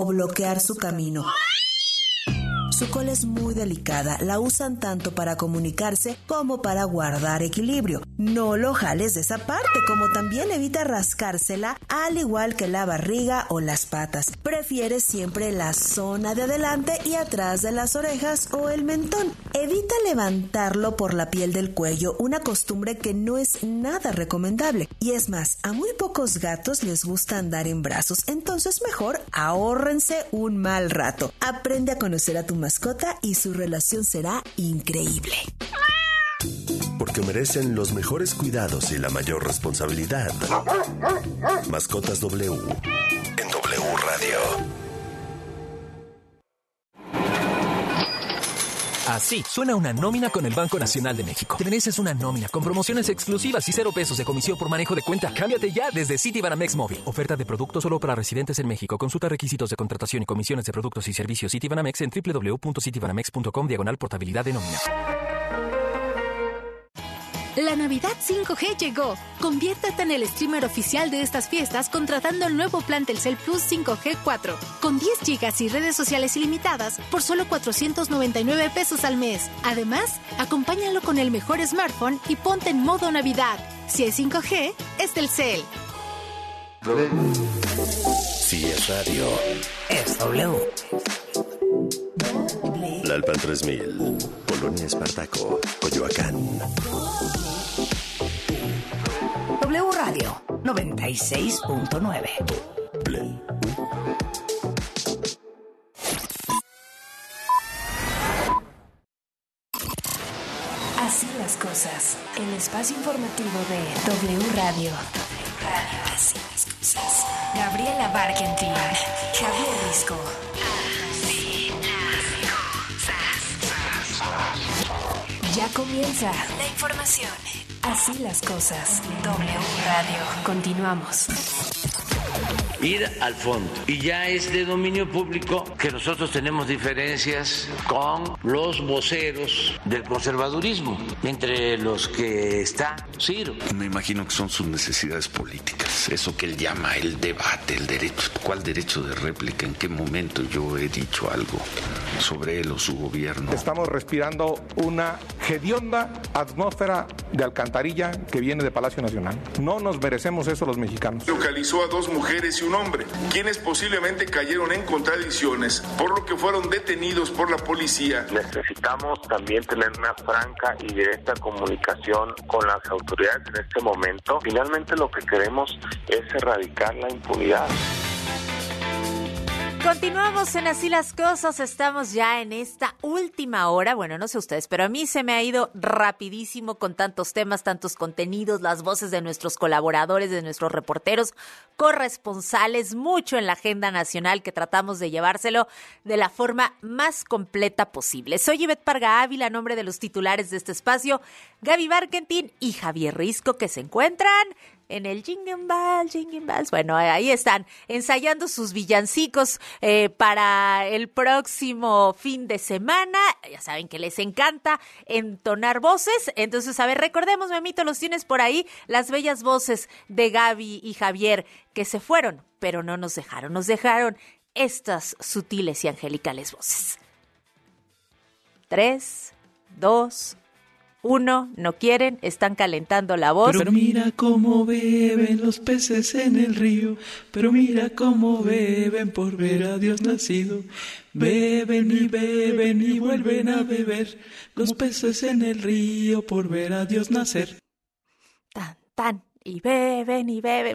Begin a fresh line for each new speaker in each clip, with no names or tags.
o bloquear su camino. Su cola es muy delicada, la usan tanto para comunicarse como para guardar equilibrio. No lo jales de esa parte, como también evita rascársela, al igual que la barriga o las patas. Prefiere siempre la zona de adelante y atrás de las orejas o el mentón. Evita levantarlo por la piel del cuello, una costumbre que no es nada recomendable. Y es más, a muy pocos gatos les gusta andar en brazos, entonces mejor ahórrense un mal rato. Aprende a conocer a tu mascota y su relación será increíble.
Porque merecen los mejores cuidados y la mayor responsabilidad. Mascotas W en W Radio.
Así suena una nómina con el Banco Nacional de México. Te mereces una nómina con promociones exclusivas y 0 pesos de comisión por manejo de cuenta. Cámbiate ya desde Citibanamex Móvil. Oferta de producto solo para residentes en México. Consulta requisitos de contratación y comisiones de productos y servicios Citibanamex en www.citibanamex.com/portabilidad de nómina.
La Navidad 5G llegó. Conviértete en el streamer oficial de estas fiestas contratando el nuevo plan Telcel Plus 5G 4 con 10 gigas y redes sociales ilimitadas por solo 499 pesos al mes. Además, acompáñalo con el mejor smartphone y ponte en modo Navidad. Si es 5G, es Telcel.
Si es radio,
Es W.
La Alpan 3000, Polonia Espartaco, Coyoacán.
W Radio 96.9.
Play.
Así las cosas. El espacio informativo de W Radio. Así las cosas. Gabriela Barkentin, Javier Risco. Ya comienza la información. Así las cosas. W Radio. Continuamos.
Ir al fondo. Y ya es de dominio público que nosotros tenemos diferencias con los voceros del conservadurismo, entre los que está Ciro.
Me imagino que son sus necesidades políticas, eso que él llama el debate, el derecho. ¿Cuál derecho de réplica? ¿En qué momento yo he dicho algo sobre él o su gobierno?
Estamos respirando una hedionda atmósfera de alcantarilla que viene de Palacio Nacional. No nos merecemos eso los mexicanos.
Localizó a 2 mujeres y un hombre, quienes posiblemente cayeron en contradicciones, por lo que fueron detenidos por la policía.
Necesitamos también tener una franca y directa comunicación con las autoridades en este momento. Finalmente lo que queremos es erradicar la impunidad.
Continuamos en Así las Cosas, estamos ya en esta última hora, bueno, no sé ustedes, pero a mí se me ha ido rapidísimo con tantos temas, tantos contenidos, las voces de nuestros colaboradores, de nuestros reporteros, corresponsales, mucho en la agenda nacional que tratamos de llevárselo de la forma más completa posible. Soy Ivette Parga Ávila, a nombre de los titulares de este espacio, Gaby Barkentin y Javier Risco, que se encuentran en el Jingle Bells. Bueno, ahí están ensayando sus villancicos para el próximo fin de semana. Ya saben que les encanta entonar voces. Entonces, a ver, recordemos, Memito, los tienes por ahí, las bellas voces de Gaby y Javier que se fueron, pero no nos dejaron. Nos dejaron estas sutiles y angelicales voces. 3, 2, 1, no quieren, están calentando la voz.
Pero mira cómo beben los peces en el río, pero mira cómo beben por ver a Dios nacido. Beben y vuelven a beber los peces en el río por ver a Dios nacer.
Tan, tan, y beben y beben.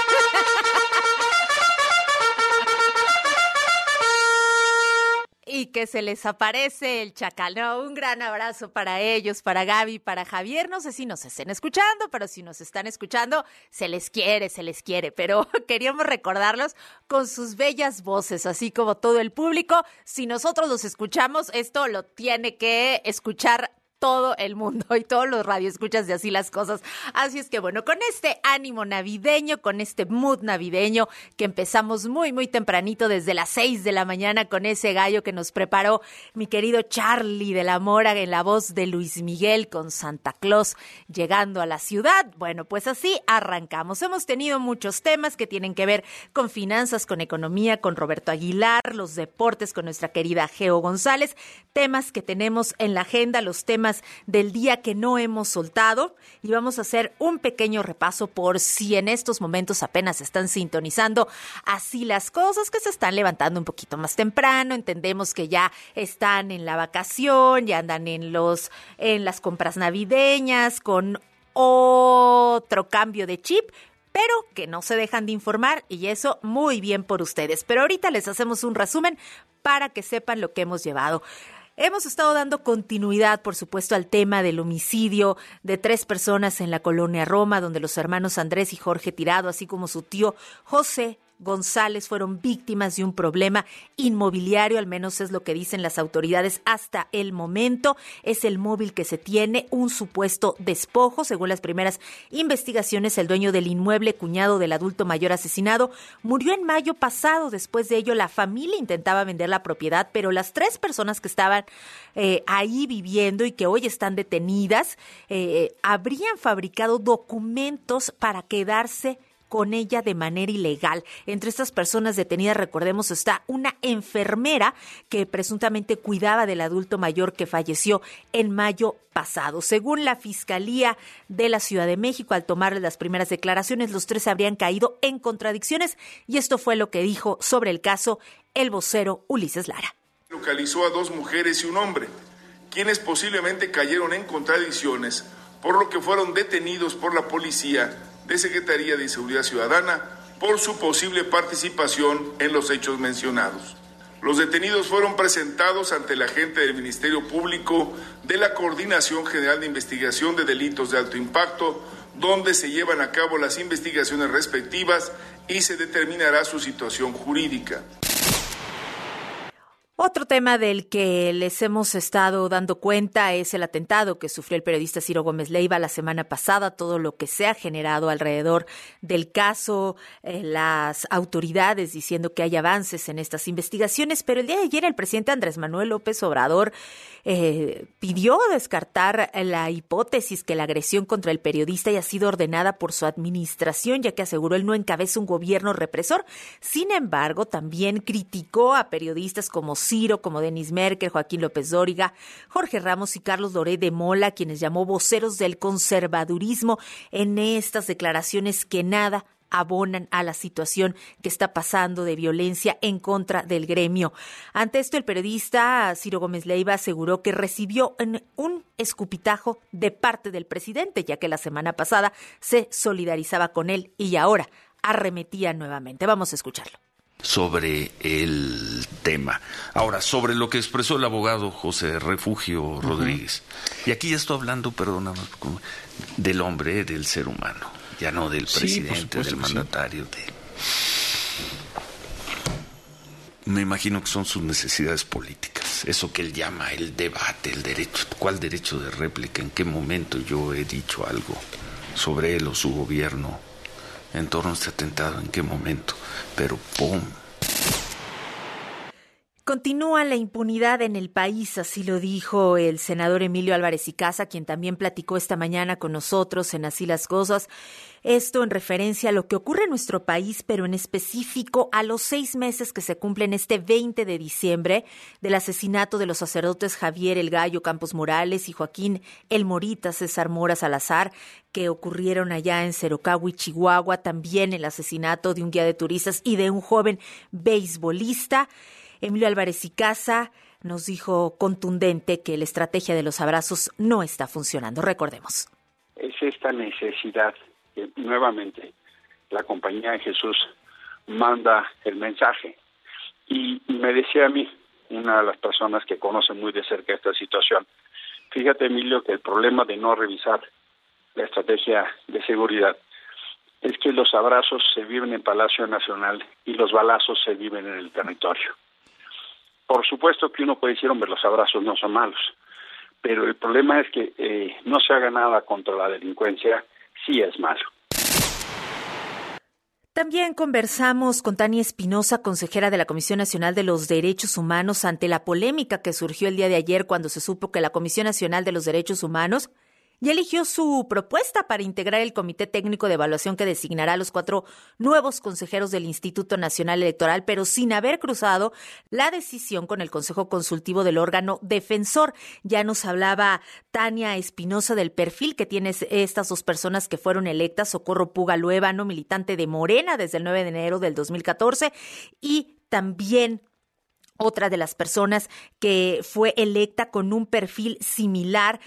Y que se les aparece el chacal. No, un gran abrazo para ellos, para Gaby, para Javier. No sé si nos estén escuchando, pero si nos están escuchando, se les quiere. Pero queríamos recordarlos con sus bellas voces, así como todo el público. Si nosotros los escuchamos, esto lo tiene que escuchar todo el mundo y todos los radioescuchas de Así las Cosas. Así es que bueno, con este ánimo navideño, con este mood navideño que empezamos muy, muy tempranito desde las 6 de la mañana con ese gallo que nos preparó mi querido Charlie de la Mora en la voz de Luis Miguel con Santa Claus llegando a la ciudad. Bueno, pues así arrancamos. Hemos tenido muchos temas que tienen que ver con finanzas, con economía, con Roberto Aguilar, los deportes con nuestra querida Geo González, temas que tenemos en la agenda, los temas del día que no hemos soltado, y vamos a hacer un pequeño repaso por si en estos momentos apenas están sintonizando Así las Cosas, que se están levantando un poquito más temprano. Entendemos que ya están en la vacación, ya andan en las compras navideñas con otro cambio de chip, pero que no se dejan de informar, y eso muy bien por ustedes. Pero ahorita les hacemos un resumen para que sepan lo que hemos llevado. Hemos estado dando continuidad, por supuesto, al tema del homicidio de 3 personas en la colonia Roma, donde los hermanos Andrés y Jorge Tirado, así como su tío José González, fueron víctimas de un problema inmobiliario, al menos es lo que dicen las autoridades hasta el momento. Es el móvil que se tiene, un supuesto despojo. Según las primeras investigaciones, el dueño del inmueble, cuñado del adulto mayor asesinado, murió en mayo pasado. Después de ello, la familia intentaba vender la propiedad, pero las 3 personas que estaban ahí viviendo y que hoy están detenidas, habrían fabricado documentos para quedarse con ella de manera ilegal. Entre estas personas detenidas, recordemos, está una enfermera que presuntamente cuidaba del adulto mayor que falleció en mayo pasado. Según la Fiscalía de la Ciudad de México, al tomar las primeras declaraciones, los 3 habrían caído en contradicciones, y esto fue lo que dijo sobre el caso el vocero Ulises Lara.
Localizó a 2 mujeres y un hombre, quienes posiblemente cayeron en contradicciones, por lo que fueron detenidos por la policía de Secretaría de Seguridad Ciudadana por su posible participación en los hechos mencionados. Los detenidos fueron presentados ante el agente del Ministerio Público de la Coordinación General de Investigación de Delitos de Alto Impacto, donde se llevan a cabo las investigaciones respectivas y se determinará su situación jurídica.
Otro tema del que les hemos estado dando cuenta es el atentado que sufrió el periodista Ciro Gómez Leiva la semana pasada, todo lo que se ha generado alrededor del caso, las autoridades diciendo que hay avances en estas investigaciones, pero el día de ayer el presidente Andrés Manuel López Obrador pidió descartar la hipótesis que la agresión contra el periodista haya sido ordenada por su administración, ya que aseguró él no encabeza un gobierno represor. Sin embargo, también criticó a periodistas como Ciro, como Denis Merker, Joaquín López Dóriga, Jorge Ramos y Carlos Loret de Mola, quienes llamó voceros del conservadurismo en estas declaraciones que nada abonan a la situación que está pasando de violencia en contra del gremio. Ante esto, el periodista Ciro Gómez Leiva aseguró que recibió un escupitajo de parte del presidente, ya que la semana pasada se solidarizaba con él y ahora arremetía nuevamente. Vamos a escucharlo.
Sobre el tema. Ahora, sobre lo que expresó el abogado José Refugio Rodríguez. Y aquí ya estoy hablando, perdóname, del hombre, del ser humano, ya no del presidente, del mandatario. Me imagino que son sus necesidades políticas, eso que él llama el debate, el derecho. ¿Cuál derecho de réplica? ¿En qué momento yo he dicho algo sobre él o su gobierno en torno a este atentado? ¿En qué momento? Pero ¡pum!
Continúa la impunidad en el país, así lo dijo el senador Emilio Álvarez y Casa, quien también platicó esta mañana con nosotros en Así las Cosas. Esto en referencia a lo que ocurre en nuestro país, pero en específico a los 6 meses que se cumplen este 20 de diciembre del asesinato de los sacerdotes Javier El Gallo Campos Morales y Joaquín El Morita César Mora Salazar, que ocurrieron allá en Cerocahui, Chihuahua. También el asesinato de un guía de turistas y de un joven beisbolista. Emilio Álvarez y Casa nos dijo contundente que la estrategia de los abrazos no está funcionando. Recordemos.
Es esta necesidad que nuevamente la Compañía de Jesús manda el mensaje. Y me decía a mí, una de las personas que conoce muy de cerca esta situación, fíjate, Emilio, que el problema de no revisar la estrategia de seguridad es que los abrazos se viven en Palacio Nacional y los balazos se viven en el territorio. Por supuesto que uno puede decir, hombre, los abrazos no son malos, pero el problema es que no se haga nada contra la delincuencia, sí es malo.
También conversamos con Tania Espinosa, consejera de la Comisión Nacional de los Derechos Humanos, ante la polémica que surgió el día de ayer cuando se supo que la Comisión Nacional de los Derechos Humanos ya eligió su propuesta para integrar el Comité Técnico de Evaluación que designará a los 4 nuevos consejeros del Instituto Nacional Electoral, pero sin haber cruzado la decisión con el Consejo Consultivo del órgano defensor. Ya nos hablaba Tania Espinosa del perfil que tienen estas 2 personas que fueron electas: Socorro Puga Luevano, militante de Morena desde el 9 de enero del 2014, y también otra de las personas que fue electa con un perfil similar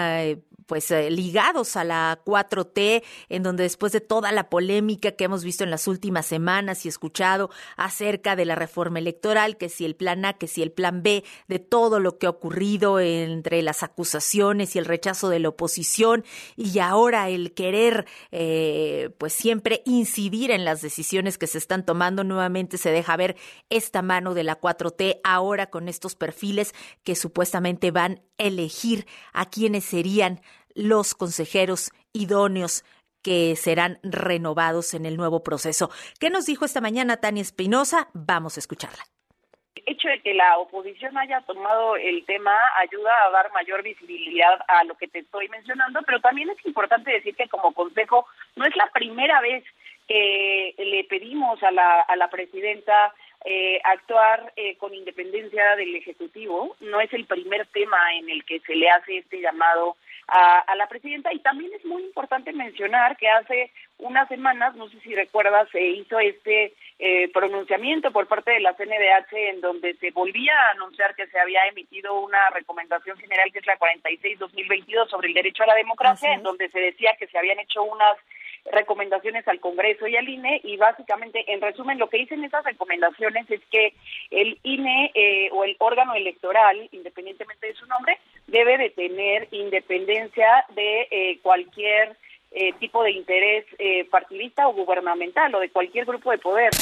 ligados a la 4T, en donde después de toda la polémica que hemos visto en las últimas semanas y escuchado acerca de la reforma electoral, que si el plan A, que si el plan B, de todo lo que ha ocurrido entre las acusaciones y el rechazo de la oposición, y ahora el querer siempre incidir en las decisiones que se están tomando, nuevamente se deja ver esta mano de la 4T ahora con estos perfiles que supuestamente van a elegir a quienes serían los consejeros idóneos que serán renovados en el nuevo proceso. ¿Qué nos dijo esta mañana Tania Espinosa? Vamos a escucharla.
El hecho de que la oposición haya tomado el tema ayuda a dar mayor visibilidad a lo que te estoy mencionando, pero también es importante decir que como consejo no es la primera vez que le pedimos a la presidenta actuar con independencia del Ejecutivo. No es el primer tema en el que se le hace este llamado a la presidenta, y también es muy importante mencionar que hace unas semanas, no sé si recuerdas, se hizo este pronunciamiento por parte de la CNDH en donde se volvía a anunciar que se había emitido una recomendación general que es la 46/2022 sobre el derecho a la democracia, en donde se decía que se habían hecho unas recomendaciones al Congreso y al INE, y básicamente, en resumen, lo que dicen esas recomendaciones es que el INE o el órgano electoral, independientemente de su nombre, debe de tener independencia de cualquier tipo de interés partidista o gubernamental o de cualquier grupo de poder.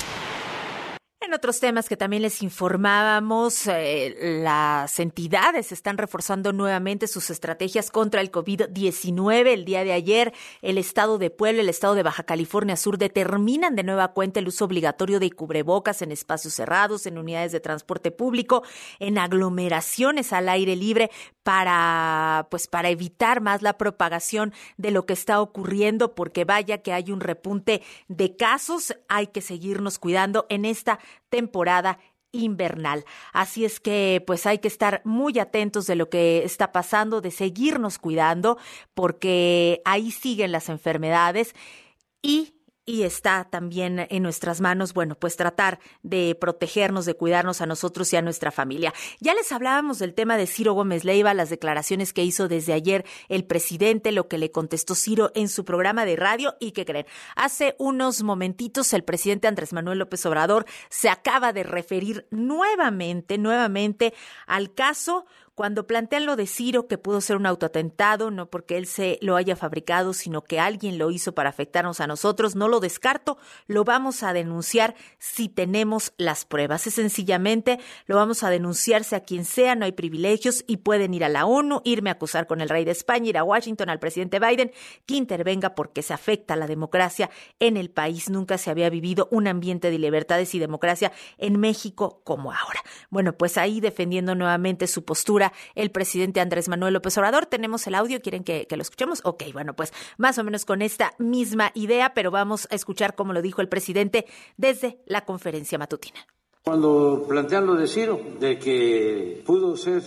En otros temas que también les informábamos, las entidades están reforzando nuevamente sus estrategias contra el COVID-19. El día de ayer, el Estado de Puebla, el Estado de Baja California Sur determinan de nueva cuenta el uso obligatorio de cubrebocas en espacios cerrados, en unidades de transporte público, en aglomeraciones al aire libre para evitar más la propagación de lo que está ocurriendo, porque vaya que hay un repunte de casos. Hay que seguirnos cuidando en esta temporada invernal. Así es que hay que estar muy atentos de lo que está pasando, de seguirnos cuidando, porque ahí siguen las enfermedades y está también en nuestras manos, tratar de protegernos, de cuidarnos a nosotros y a nuestra familia. Ya les hablábamos del tema de Ciro Gómez Leiva, las declaraciones que hizo desde ayer el presidente, lo que le contestó Ciro en su programa de radio, y ¿qué creen? Hace unos momentitos el presidente Andrés Manuel López Obrador se acaba de referir nuevamente al caso cuando plantean lo de Ciro, que pudo ser un autoatentado, no porque él se lo haya fabricado, sino que alguien lo hizo para afectarnos a nosotros. No lo descarto, lo vamos a denunciar si tenemos las pruebas. Es sencillamente, lo vamos a denunciar sea quien sea, no hay privilegios y pueden ir a la ONU, irme a acusar con el rey de España, ir a Washington, al presidente Biden, que intervenga porque se afecta a la democracia en el país. Nunca se había vivido un ambiente de libertades y democracia en México como ahora. Ahí defendiendo nuevamente su postura el presidente Andrés Manuel López Obrador. Tenemos el audio, ¿quieren que lo escuchemos? Ok, más o menos con esta misma idea, pero vamos a escuchar cómo lo dijo el presidente desde la conferencia matutina.
Cuando plantean lo de Ciro, de que pudo ser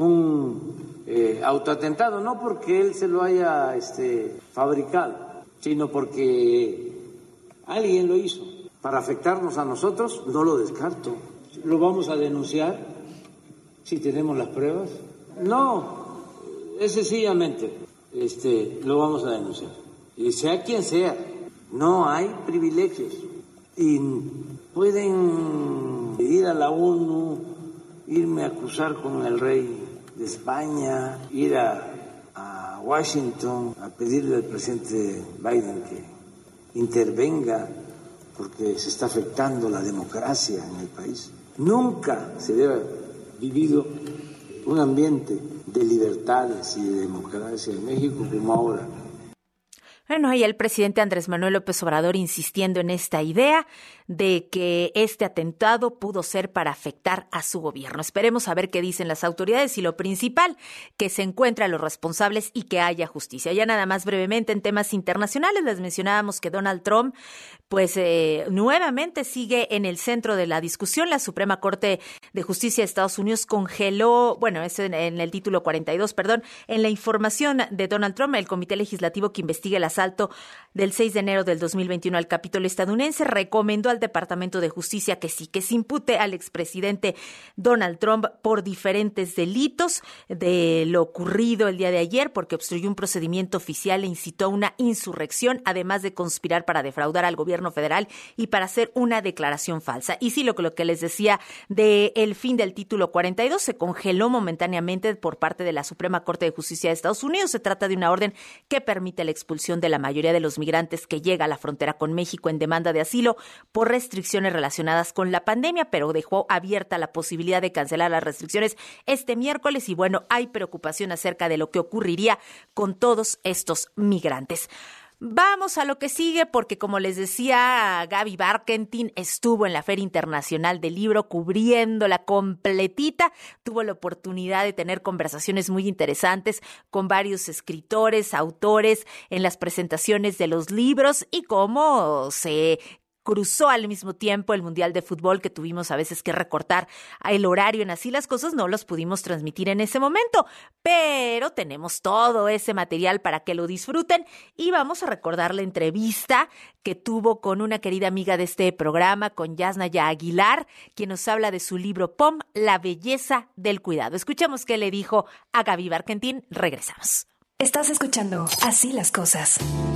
un autoatentado, no porque él se lo haya fabricado, sino porque alguien lo hizo para afectarnos a nosotros, no lo descarto. ¿Lo vamos a denunciar si tenemos las pruebas? No, es sencillamente lo vamos a denunciar. Y sea quien sea, no hay privilegios. Y pueden ir a la ONU, irme a acusar con el rey de España, ir a Washington a pedirle al presidente Biden que intervenga porque se está afectando la democracia en el país. Nunca se había vivido un ambiente de libertades y de democracia en México como ahora.
Bueno, y el presidente Andrés Manuel López Obrador insistiendo en esta idea de que este atentado pudo ser para afectar a su gobierno. Esperemos a ver qué dicen las autoridades y lo principal, que se encuentren a los responsables y que haya justicia. Ya nada más brevemente en temas internacionales, les mencionábamos que Donald Trump pues nuevamente sigue en el centro de la discusión. La Suprema Corte de Justicia de Estados Unidos congeló, bueno, es en el título 42, en la información de Donald Trump, el comité legislativo que investiga el asalto del 6 de enero del 2021 al Capitolio estadounidense recomendó al Departamento de Justicia que se impute al expresidente Donald Trump por diferentes delitos de lo ocurrido el día de ayer, porque obstruyó un procedimiento oficial e incitó a una insurrección, además de conspirar para defraudar al gobierno federal y para hacer una declaración falsa. Y sí, lo que les decía del fin del título 42 se congeló momentáneamente por parte de la Suprema Corte de Justicia de Estados Unidos. Se trata de una orden que permite la expulsión de la mayoría de los migrantes que llega a la frontera con México en demanda de asilo por restricciones relacionadas con la pandemia, pero dejó abierta la posibilidad de cancelar las restricciones este miércoles y bueno, hay preocupación acerca de lo que ocurriría con todos estos migrantes. Vamos a lo que sigue porque, como les decía, Gaby Barkentin estuvo en la Feria Internacional del Libro cubriéndola completita. Tuvo la oportunidad de tener conversaciones muy interesantes con varios escritores, autores en las presentaciones de los libros y cómo se cruzó al mismo tiempo el Mundial de Fútbol, que tuvimos a veces que recortar el horario en Así las Cosas, no los pudimos transmitir en ese momento, pero tenemos todo ese material para que lo disfruten y vamos a recordar la entrevista que tuvo con una querida amiga de este programa, con Yasnaya Aguilar, quien nos habla de su libro POM, La belleza del cuidado. Escuchemos qué le dijo a Gaby Barkentin. Regresamos.
Estás escuchando Así las Cosas.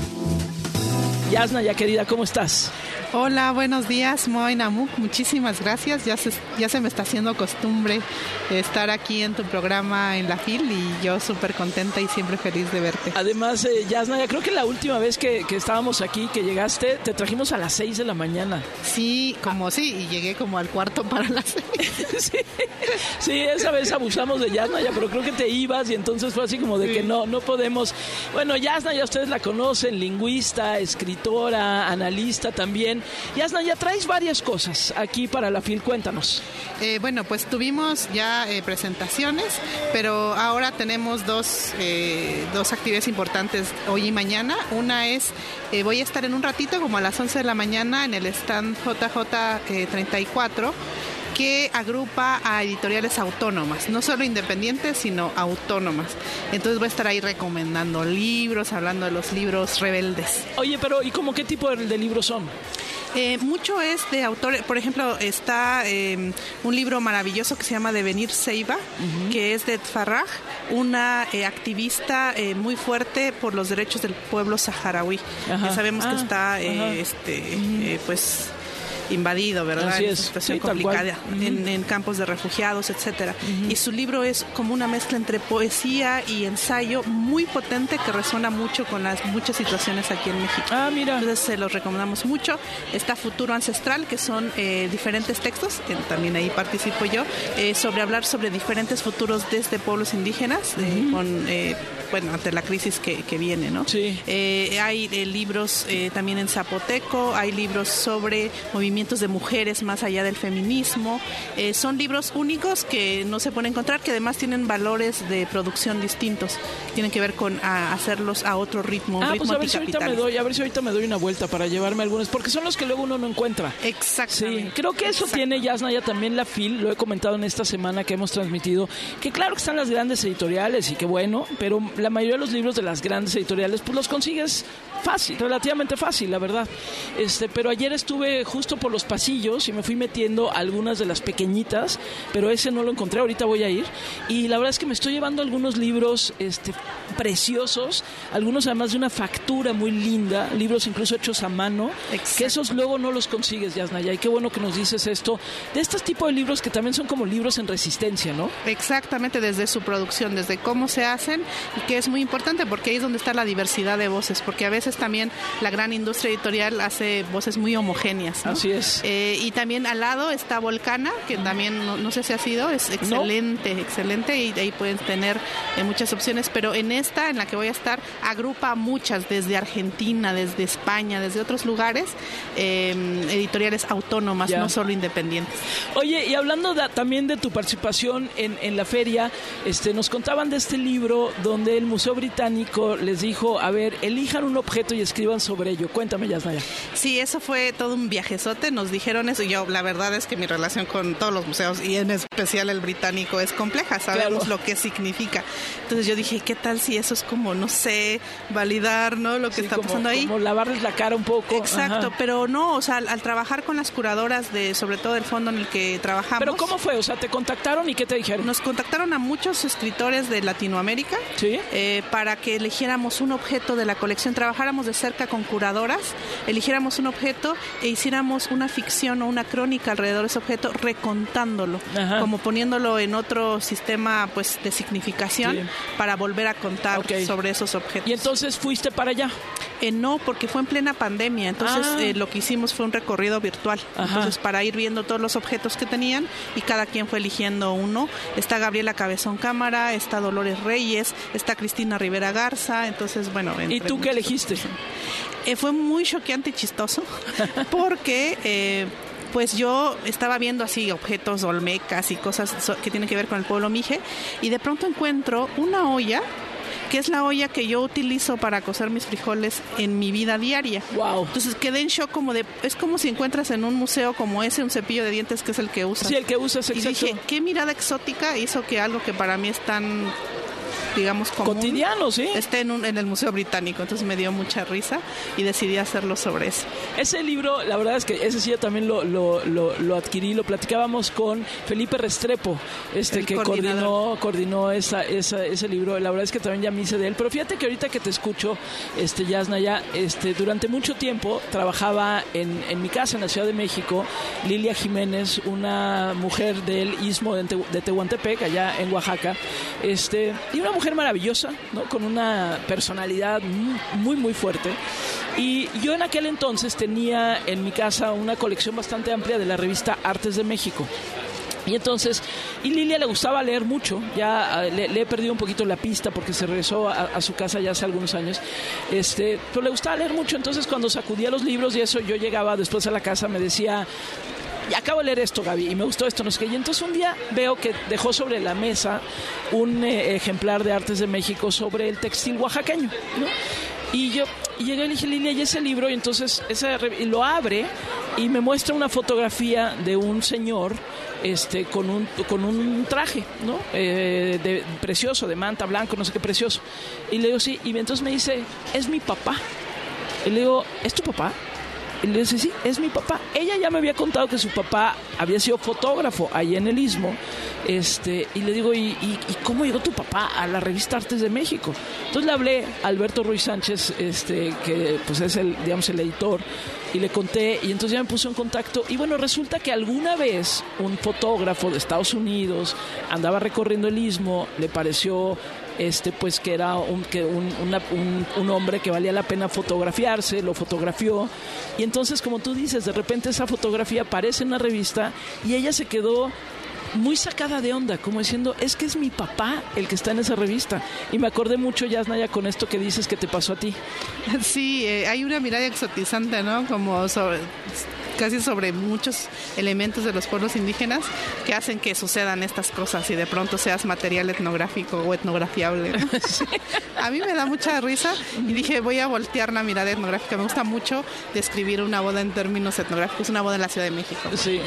Yasnaya, querida, ¿cómo estás?
Hola, buenos días, Moy Namuk, muchísimas gracias. Ya se me está haciendo costumbre estar aquí en tu programa en la FIL y yo súper contenta y siempre feliz de verte.
Además, Yasnaya, creo que la última vez que estábamos aquí, que llegaste, te trajimos a las 6 de la mañana.
Sí, y llegué como al cuarto para las 6.
Sí, esa vez abusamos de Yasnaya, pero creo que te ibas y entonces fue así como de que no podemos. Bueno, Yasnaya, ustedes la conocen, lingüista, escritora, analista también. Yasnaya, traes varias cosas aquí para la FIL, cuéntanos.
Bueno, pues tuvimos ya presentaciones, pero ahora tenemos dos actividades importantes hoy y mañana. Una es, voy a estar en un ratito, como a las 11 de la mañana, en el stand JJ 34, que agrupa a editoriales autónomas, no solo independientes, sino autónomas. Entonces voy a estar ahí recomendando libros, hablando de los libros rebeldes.
Oye, pero ¿y cómo qué tipo de libros son?
Mucho es de autores, por ejemplo, está un libro maravilloso que se llama Devenir Ceiba, que es de Farraj, una activista muy fuerte por los derechos del pueblo saharaui. Ya sabemos que está pues invadido, ¿verdad?
Así es.
En una situación complicada, en campos de refugiados, etcétera. Y su libro es como una mezcla entre poesía y ensayo muy potente que resuena mucho con las muchas situaciones aquí en México.
Mira.
Entonces se los recomendamos mucho. Está Futuro Ancestral, que son diferentes textos, también ahí participo yo, sobre hablar sobre diferentes futuros desde pueblos indígenas, ante la crisis que viene, ¿no?
Sí.
Hay libros también en zapoteco, hay libros sobre movimientos de mujeres más allá del feminismo. Son libros únicos que no se pueden encontrar, que además tienen valores de producción distintos. Tienen que ver con hacerlos a otro ritmo, ritmo
pues a ver si ahorita me doy una vuelta para llevarme algunos, porque son los que luego uno no encuentra.
Exactamente.
Sí, creo que eso tiene, Yasnaya, también la FIL, lo he comentado en esta semana que hemos transmitido, que claro que están las grandes editoriales y que bueno, pero la mayoría de los libros de las grandes editoriales pues los consigues fácil, relativamente fácil, la verdad. Pero ayer estuve justo por los pasillos y me fui metiendo algunas de las pequeñitas, pero ese no lo encontré, ahorita voy a ir. Y la verdad es que me estoy llevando algunos libros preciosos, algunos además de una factura muy linda, libros incluso hechos a mano, que esos luego no los consigues, Yasnaya, y qué bueno que nos dices esto, de estos tipos de libros que también son como libros en resistencia, ¿no?
Exactamente, desde su producción, desde cómo se hacen, y que es muy importante porque ahí es donde está la diversidad de voces, porque a veces veces también la gran industria editorial hace voces muy homogéneas, ¿no?
Así es.
Y también al lado está Volcana, que también no sé si ha sido, es excelente, y ahí pueden tener muchas opciones, pero en la que voy a estar, agrupa muchas, desde Argentina, desde España, desde otros lugares, editoriales autónomas, no solo independientes.
Oye, y hablando también de tu participación en la feria, nos contaban de este libro donde el Museo Británico les dijo, a ver, elijan un objeto y escriban sobre ello. Cuéntame, Yasnaya.
Sí, eso fue todo un viajezote, nos dijeron eso, y yo, la verdad es que mi relación con todos los museos, y en especial el británico, es compleja, sabemos lo que significa. Entonces yo dije, ¿qué tal si eso es como, no sé, validar, ¿no? Lo que está pasando ahí.
Como lavarles la cara un poco.
Exacto, pero no, o sea, al trabajar con las curadoras sobre todo del fondo en el que trabajamos.
¿Pero cómo fue? O sea, ¿te contactaron y qué te dijeron?
Nos contactaron a muchos escritores de Latinoamérica,
¿sí?
Para que eligiéramos un objeto de la colección, trabajáramos de cerca con curadoras, eligiéramos un objeto e hiciéramos una ficción o una crónica alrededor de ese objeto, recontándolo, como poniéndolo en otro sistema, pues, de significación, para volver a contar sobre esos objetos.
¿Y entonces fuiste para allá?
No, porque fue en plena pandemia, entonces lo que hicimos fue un recorrido virtual, entonces para ir viendo todos los objetos que tenían, y cada quien fue eligiendo uno. Está Gabriela Cabezón Cámara, está Dolores Reyes, está Cristina Rivera Garza, entonces bueno.
¿Y tú qué elegiste?
Fue muy choqueante y chistoso, porque pues yo estaba viendo así objetos olmecas y cosas que tienen que ver con el pueblo mije, y de pronto encuentro una olla, que es la olla que yo utilizo para cocer mis frijoles en mi vida diaria.
Wow.
Entonces quedé en shock, es como si encuentras en un museo como ese un cepillo de dientes que es el que usas.
Sí, el que usas, exacto.
Y dije, qué mirada exótica hizo que algo que para mí es tan, digamos, común,
cotidiano, sí,
esté en el Museo Británico. Entonces me dio mucha risa y decidí hacerlo sobre eso.
Ese libro, la verdad es que ese sí yo también lo adquirí, lo platicábamos con Felipe Restrepo, que coordinó ese libro. La verdad es que también ya me hice de él, pero fíjate que ahorita que te escucho, Yasnaya, durante mucho tiempo trabajaba en mi casa en la Ciudad de México, Lilia Jiménez, una mujer del Istmo de Tehuantepec, allá en Oaxaca, y una mujer maravillosa, ¿no? Con una personalidad muy, muy fuerte. Y yo en aquel entonces tenía en mi casa una colección bastante amplia de la revista Artes de México. Y entonces, Lilia le gustaba leer mucho, ya le he perdido un poquito la pista porque se regresó a su casa ya hace algunos años, pero le gustaba leer mucho. Entonces cuando sacudía los libros y eso, yo llegaba después a la casa, me decía, ya acabo de leer esto, Gaby, y me gustó esto, no sé qué. Y entonces un día veo que dejó sobre la mesa un ejemplar de Artes de México sobre el textil oaxaqueño, ¿no? Y llegué y le dije, Lilia, ¿y ese libro? Y entonces y lo abre y me muestra una fotografía de un señor con un traje, ¿no? Precioso, de manta blanco, no sé qué, precioso. Y le digo, sí, y entonces me dice, es mi papá. Y le digo, ¿es tu papá? Y le dice, sí, es mi papá. Ella ya me había contado que su papá había sido fotógrafo ahí en el Istmo. Y le digo, ¿y cómo llegó tu papá a la revista Artes de México? Entonces le hablé a Alberto Ruiz Sánchez, que pues es el editor, y le conté, y entonces ya me puso en contacto. Y bueno, resulta que alguna vez un fotógrafo de Estados Unidos andaba recorriendo el Istmo, le pareció pues que era un hombre que valía la pena fotografiarse, lo fotografió, y entonces, como tú dices, de repente esa fotografía aparece en una revista y ella se quedó muy sacada de onda, como diciendo, es que es mi papá el que está en esa revista. Y me acordé mucho, Yasnaya, con esto que dices que te pasó a ti.
Sí, hay una mirada exotizante, ¿no? Como casi sobre muchos elementos de los pueblos indígenas que hacen que sucedan estas cosas y de pronto seas material etnográfico o etnografiable, ¿no? Sí. A mí me da mucha risa y dije, voy a voltear la mirada etnográfica. Me gusta mucho describir una boda en términos etnográficos, una boda en la Ciudad de México.
Sí.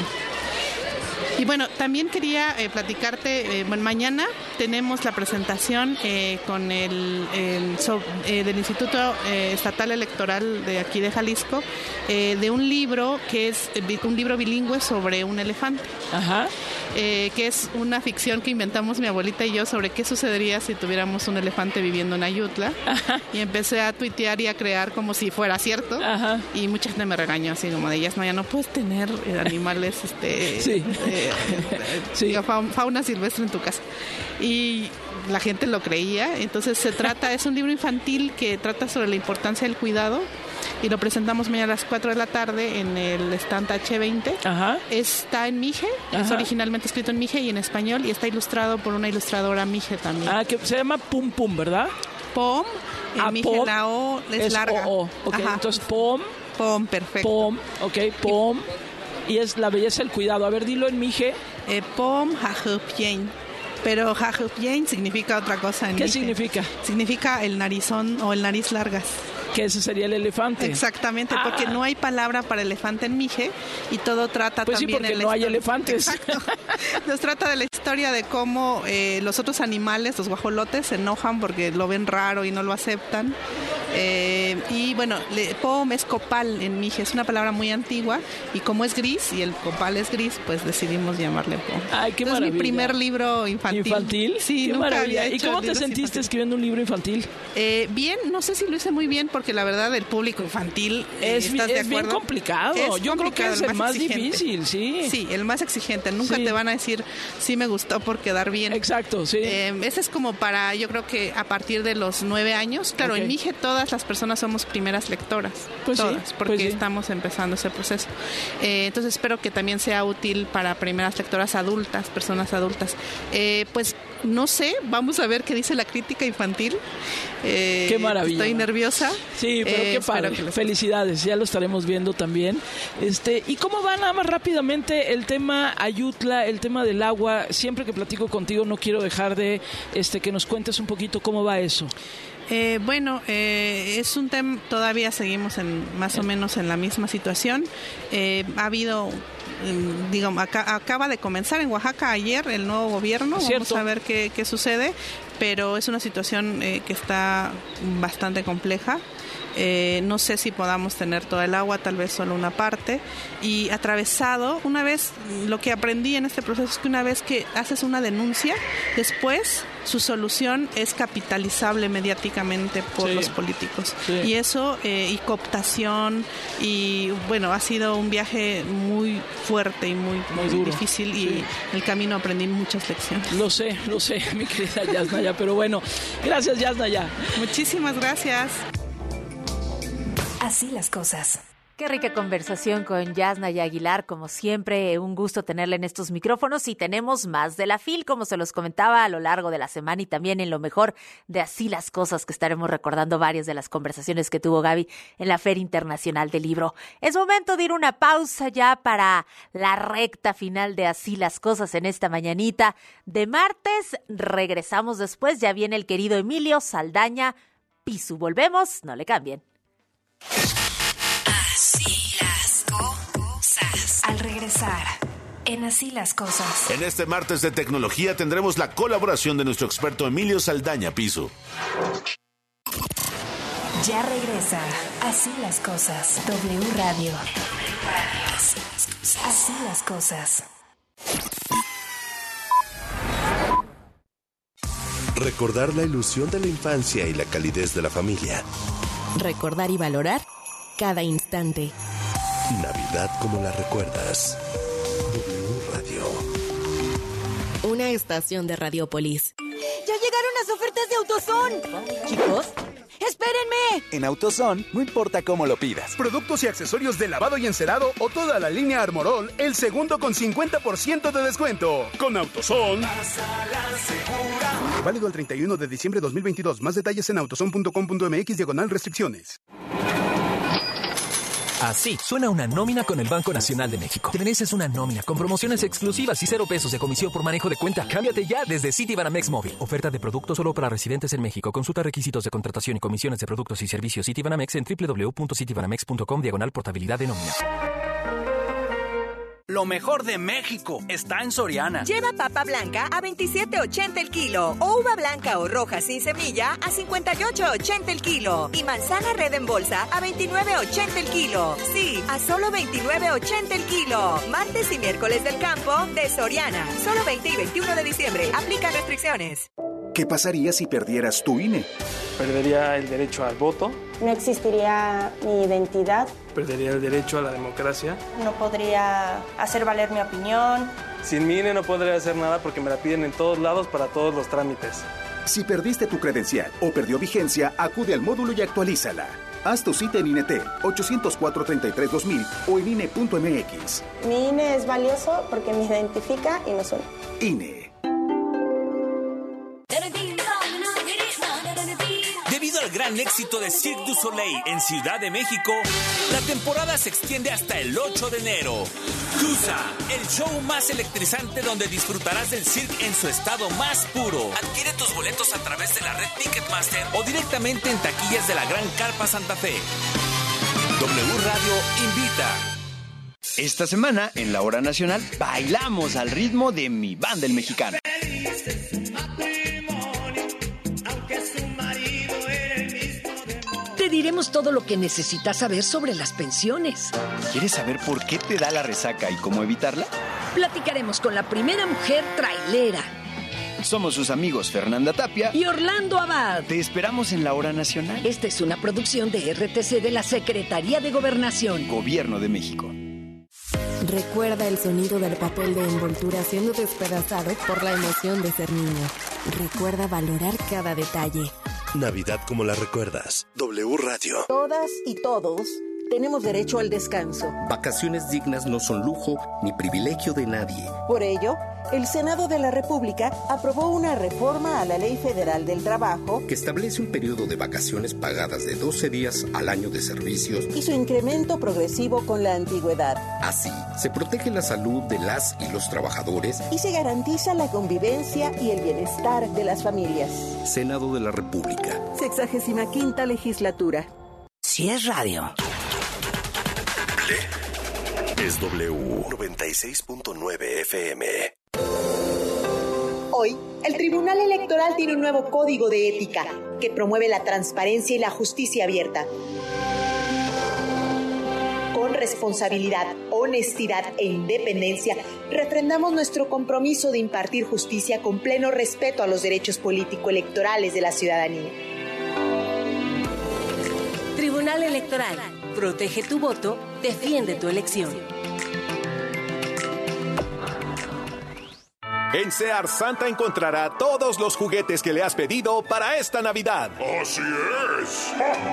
Y bueno, también quería platicarte, mañana tenemos la presentación con del Instituto Estatal Electoral de aquí de Jalisco, de un libro que es un libro bilingüe sobre un elefante.
Ajá.
que es una ficción que inventamos mi abuelita y yo sobre qué sucedería si tuviéramos un elefante viviendo en Ayutla. Ajá. Y empecé a tuitear y a crear como si fuera cierto. Ajá. Y mucha gente me regañó así como de Yasna, ya no puedes tener animales fauna silvestre en tu casa. Y la gente lo creía. Entonces es un libro infantil que trata sobre la importancia del cuidado y lo presentamos mañana a las 4 de la tarde en el stand H20. Ajá. Está en Mije, es originalmente escrito en Mije y en español, y está ilustrado por una ilustradora Mije también.
Que se llama Pum Pum, ¿verdad?
Pom, en Mije la O es larga.
Okay, entonces Pom,
perfecto.
Pom, y es la belleza del cuidado. A ver, dilo en Mije.
Pom Jajupien. Pero Jajupien significa otra cosa en
¿Qué
Mije.
Significa?
Significa el narizón o el nariz largas.
Que ese sería el elefante.
Exactamente, porque no hay palabra para elefante en Mije y todo trata
pues
también...
Pues sí, porque no hay elefantes.
Exacto. Nos trata de la historia de cómo los otros animales, los guajolotes, se enojan porque lo ven raro y no lo aceptan. Y bueno, pom es copal en Mije, es una palabra muy antigua y como es gris y el copal es gris, pues decidimos llamarle pom.
Ay, qué maravilla.
Es mi primer libro infantil.
¿Infantil?
Sí,
qué
nunca
maravilla.
había hecho.
¿Y cómo te sentiste escribiendo un libro infantil?
Bien, no sé si lo hice muy bien porque la verdad el público infantil
es bien complicado. Yo creo que es el más difícil, sí.
Sí, el más exigente. Nunca te van a decir sí me gustó por quedar bien.
Exacto, sí.
Ese es como para, yo creo que a partir de los 9 años. Claro, en Mije todas las personas somos primeras lectoras. Pues todas, porque estamos empezando ese proceso. Entonces espero que también sea útil para primeras lectoras adultas, personas adultas. Pues no sé, vamos a ver qué dice la crítica infantil.
Qué maravilla.
Estoy nerviosa.
Sí, pero qué padre. Felicidades, ya lo estaremos viendo también. ¿Y cómo va nada más rápidamente el tema Ayutla, el tema del agua? Siempre que platico contigo no quiero dejar de que nos cuentes un poquito cómo va eso.
Es un tema, todavía seguimos más o menos en la misma situación. Ha habido, acaba de comenzar en Oaxaca ayer el nuevo gobierno. Vamos a ver qué sucede, pero es una situación que está bastante compleja. No sé si podamos tener toda el agua, tal vez solo una parte. Y atravesado, lo que aprendí en este proceso es que una vez que haces una denuncia, después su solución es capitalizable mediáticamente por los políticos. Sí. Y eso, y cooptación, y bueno, ha sido un viaje muy fuerte y muy duro, difícil, y en el camino aprendí muchas lecciones.
Lo sé, mi querida Yasnaya, pero bueno, gracias Yasnaya.
Muchísimas gracias.
Así las cosas.
Qué rica conversación con Yasnaya Aguilar, como siempre, un gusto tenerla en estos micrófonos, y tenemos más de la FIL, como se los comentaba a lo largo de la semana, y también en lo mejor de Así las Cosas, que estaremos recordando varias de las conversaciones que tuvo Gaby en la Feria Internacional del Libro. Es momento de ir una pausa ya para la recta final de Así las Cosas en esta mañanita de martes. Regresamos después, ya viene el querido Emilio Saldaña Pisu. Volvemos, no le cambien.
Así las cosas. Al regresar, en Así las Cosas.
En este martes de tecnología tendremos la colaboración de nuestro experto Emilio Saldaña Pisu.
Ya regresa Así las Cosas. W Radio. Así las Cosas.
Recordar la ilusión de la infancia y la calidez de la familia.
Recordar y valorar cada instante.
Navidad como la recuerdas. W Radio.
Una estación de Radiopolis.
¡Ya llegaron las ofertas de AutoZone! Chicos, ¡espérenme!
En AutoZone, no importa cómo lo pidas. Productos y accesorios de lavado y encerado o toda la línea Armorol, el segundo con 50% de descuento. Con AutoZone. Válido el 31 de diciembre de 2022. Más detalles en autozone.com.mx/restricciones.
Así suena una nómina con el Banco Nacional de México. Te mereces una nómina con promociones exclusivas y 0 pesos de comisión por manejo de cuenta. Cámbiate ya desde Citibanamex Móvil. Oferta de producto solo para residentes en México. Consulta requisitos de contratación y comisiones de productos y servicios Citibanamex en www.citibanamex.com/portabilidad de nómina.
Lo mejor de México está en Soriana.
Lleva papa blanca a $27.80 el kilo. O uva blanca o roja sin semilla a $58.80 el kilo. Y manzana red en bolsa a $29.80 el kilo. Sí, a solo $29.80 el kilo. Martes y miércoles del campo de Soriana. Solo 20 y 21 de diciembre. Aplican restricciones.
¿Qué pasaría si perdieras tu INE?
Perdería el derecho al voto.
No existiría mi identidad.
Perdería el derecho a la democracia.
No podría hacer valer mi opinión.
Sin mi INE no podría hacer nada porque me la piden en todos lados para todos los trámites.
Si perdiste tu credencial o perdió vigencia, acude al módulo y actualízala. Haz tu cita en INETEL 804-33-2000 o en INE.mx.
Mi INE es valioso porque me identifica y nos une.
INE.
Debido al gran éxito de Cirque du Soleil en Ciudad de México, la temporada se extiende hasta el 8 de enero. Tusa, el show más electrizante donde disfrutarás del cirque en su estado más puro. Adquiere tus boletos a través de la red Ticketmaster o directamente en taquillas de la Gran Carpa Santa Fe. W Radio invita.
Esta semana, en la Hora Nacional, bailamos al ritmo de Mi Banda el Mexicano.
Te diremos todo lo que necesitas saber sobre las pensiones.
¿Quieres saber por qué te da la resaca y cómo evitarla?
Platicaremos con la primera mujer trailera.
Somos sus amigos Fernanda Tapia
y Orlando Abad.
Te esperamos en la Hora Nacional.
Esta es una producción de RTC de la Secretaría de Gobernación.
Gobierno de México.
Recuerda el sonido del papel de envoltura siendo despedazado por la emoción de ser niño. Recuerda valorar cada detalle.
Navidad como la recuerdas. W Radio.
Todas y todos tenemos derecho al descanso.
Vacaciones dignas no son lujo ni privilegio de nadie.
Por ello, el Senado de la República aprobó una reforma a la Ley Federal del Trabajo
que establece un periodo de vacaciones pagadas de 12 días al año de servicios
y su incremento progresivo con la antigüedad.
Así, se protege la salud de las y los trabajadores
y se garantiza la convivencia y el bienestar de las familias.
Senado de la República.
65ª Legislatura.
Si es radio.
Es W 96.9 FM.
Hoy, el Tribunal Electoral tiene un nuevo código de ética que promueve la transparencia y la justicia abierta. Con responsabilidad, honestidad e independencia, refrendamos nuestro compromiso de impartir justicia con pleno respeto a los derechos político-electorales de la ciudadanía.
Tribunal Electoral. Protege tu voto, defiende tu elección.
En Sears Santa encontrará todos los juguetes que le has pedido para esta Navidad.
¡Así es!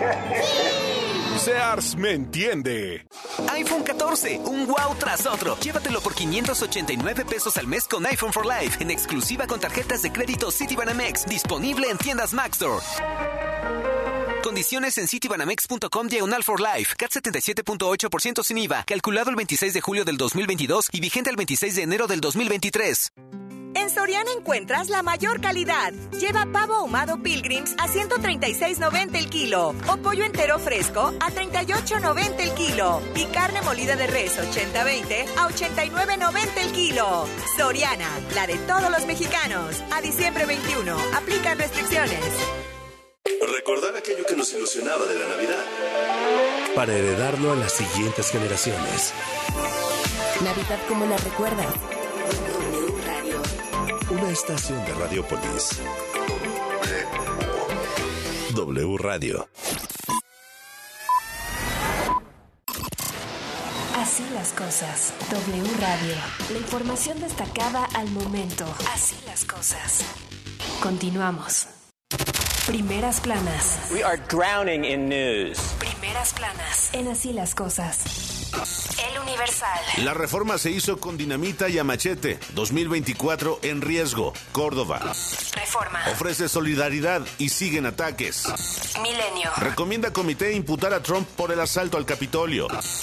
Sears me entiende.
iPhone 14, un wow tras otro. Llévatelo por $589 al mes con iPhone for Life, en exclusiva con tarjetas de crédito Citibanamex, disponible en tiendas Maxstore. Condiciones en citibanamex.com/for-life. CAT 77.8% sin IVA. Calculado el 26 de julio del 2022 y vigente el 26 de enero del 2023.
En Soriana encuentras la mayor calidad. Lleva pavo ahumado Pilgrims a $136.90 el kilo. O pollo entero fresco a $38.90 el kilo. Y carne molida de res 80-20 a $89.90 el kilo. Soriana, la de todos los mexicanos. A diciembre 21. Aplican restricciones.
Recordar aquello que nos ilusionaba de la Navidad para heredarlo a las siguientes generaciones.
Navidad como la recuerdas.
Una estación de Radiopolis. W Radio.
Así las cosas. W Radio. La información destacada al momento. Así las cosas. Continuamos. Primeras planas.
We are drowning in news.
Primeras planas. En Así las cosas. El Universal.
La reforma se hizo con dinamita y a machete. 2024 en riesgo. Córdoba.
Reforma.
Ofrece solidaridad y siguen ataques.
Milenio.
Recomienda comité imputar a Trump por el asalto al Capitolio.
Excelsior.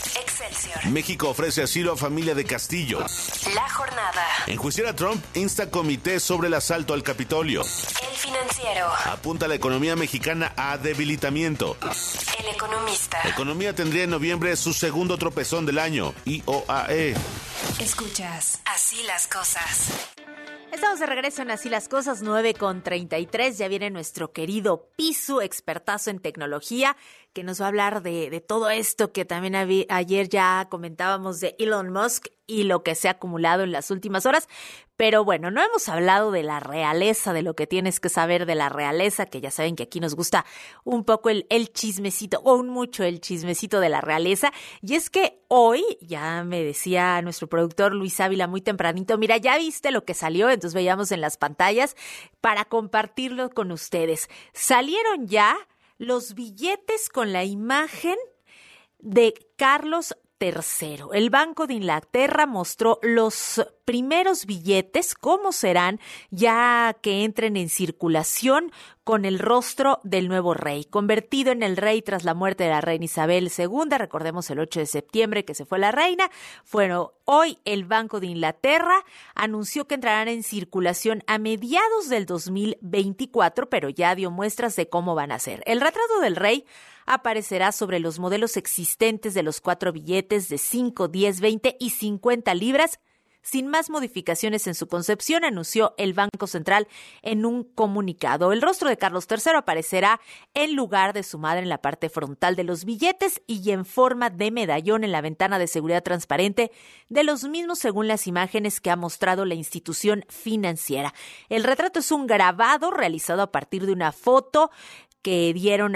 Excelsior.
México ofrece asilo a familia de Castillo.
La Jornada.
Enjuiciar a Trump insta comité sobre el asalto al Capitolio.
El Financiero.
Apunta la economía mexicana a debilitamiento.
El Economista.
La economía tendría en noviembre su segundo tropezón del año. IOAE.
Escuchas Así las cosas.
Estamos de regreso en Así las cosas, 9:33. Ya viene nuestro querido Pisu, expertazo en tecnología, que nos va a hablar de todo esto que también ayer ya comentábamos de Elon Musk y lo que se ha acumulado en las últimas horas. Pero bueno, no hemos hablado de la realeza, de lo que tienes que saber de la realeza, que ya saben que aquí nos gusta un poco el chismecito, o mucho el chismecito de la realeza. Y es que hoy, ya me decía nuestro productor Luis Ávila muy tempranito, mira, ya viste lo que salió, entonces veíamos en las pantallas para compartirlo con ustedes. Salieron ya los billetes con la imagen de Carlos III. El Banco de Inglaterra mostró los primeros billetes, cómo serán ya que entren en circulación con el rostro del nuevo rey, convertido en el rey tras la muerte de la reina Isabel II. Recordemos el 8 de septiembre que se fue la reina. Bueno, hoy el Banco de Inglaterra anunció que entrarán en circulación a mediados del 2024, pero ya dio muestras de cómo van a ser. El retrato del rey aparecerá sobre los modelos existentes de los 4 billetes de 5, 10, 20 y 50 libras, sin más modificaciones en su concepción, anunció el Banco Central en un comunicado. El rostro de Carlos III aparecerá en lugar de su madre en la parte frontal de los billetes y en forma de medallón en la ventana de seguridad transparente de los mismos, según las imágenes que ha mostrado la institución financiera. El retrato es un grabado realizado a partir de una foto que dieron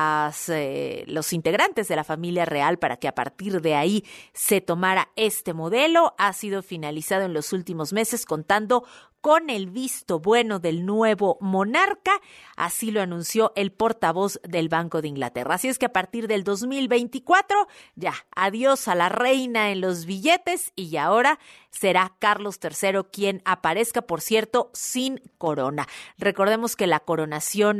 los integrantes de la familia real para que a partir de ahí se tomara este modelo. Ha sido finalizado en los últimos meses contando con el visto bueno del nuevo monarca, así lo anunció el portavoz del Banco de Inglaterra. Así es que a partir del 2024, ya, adiós a la reina en los billetes y ahora será Carlos III quien aparezca, por cierto, sin corona. Recordemos que la coronación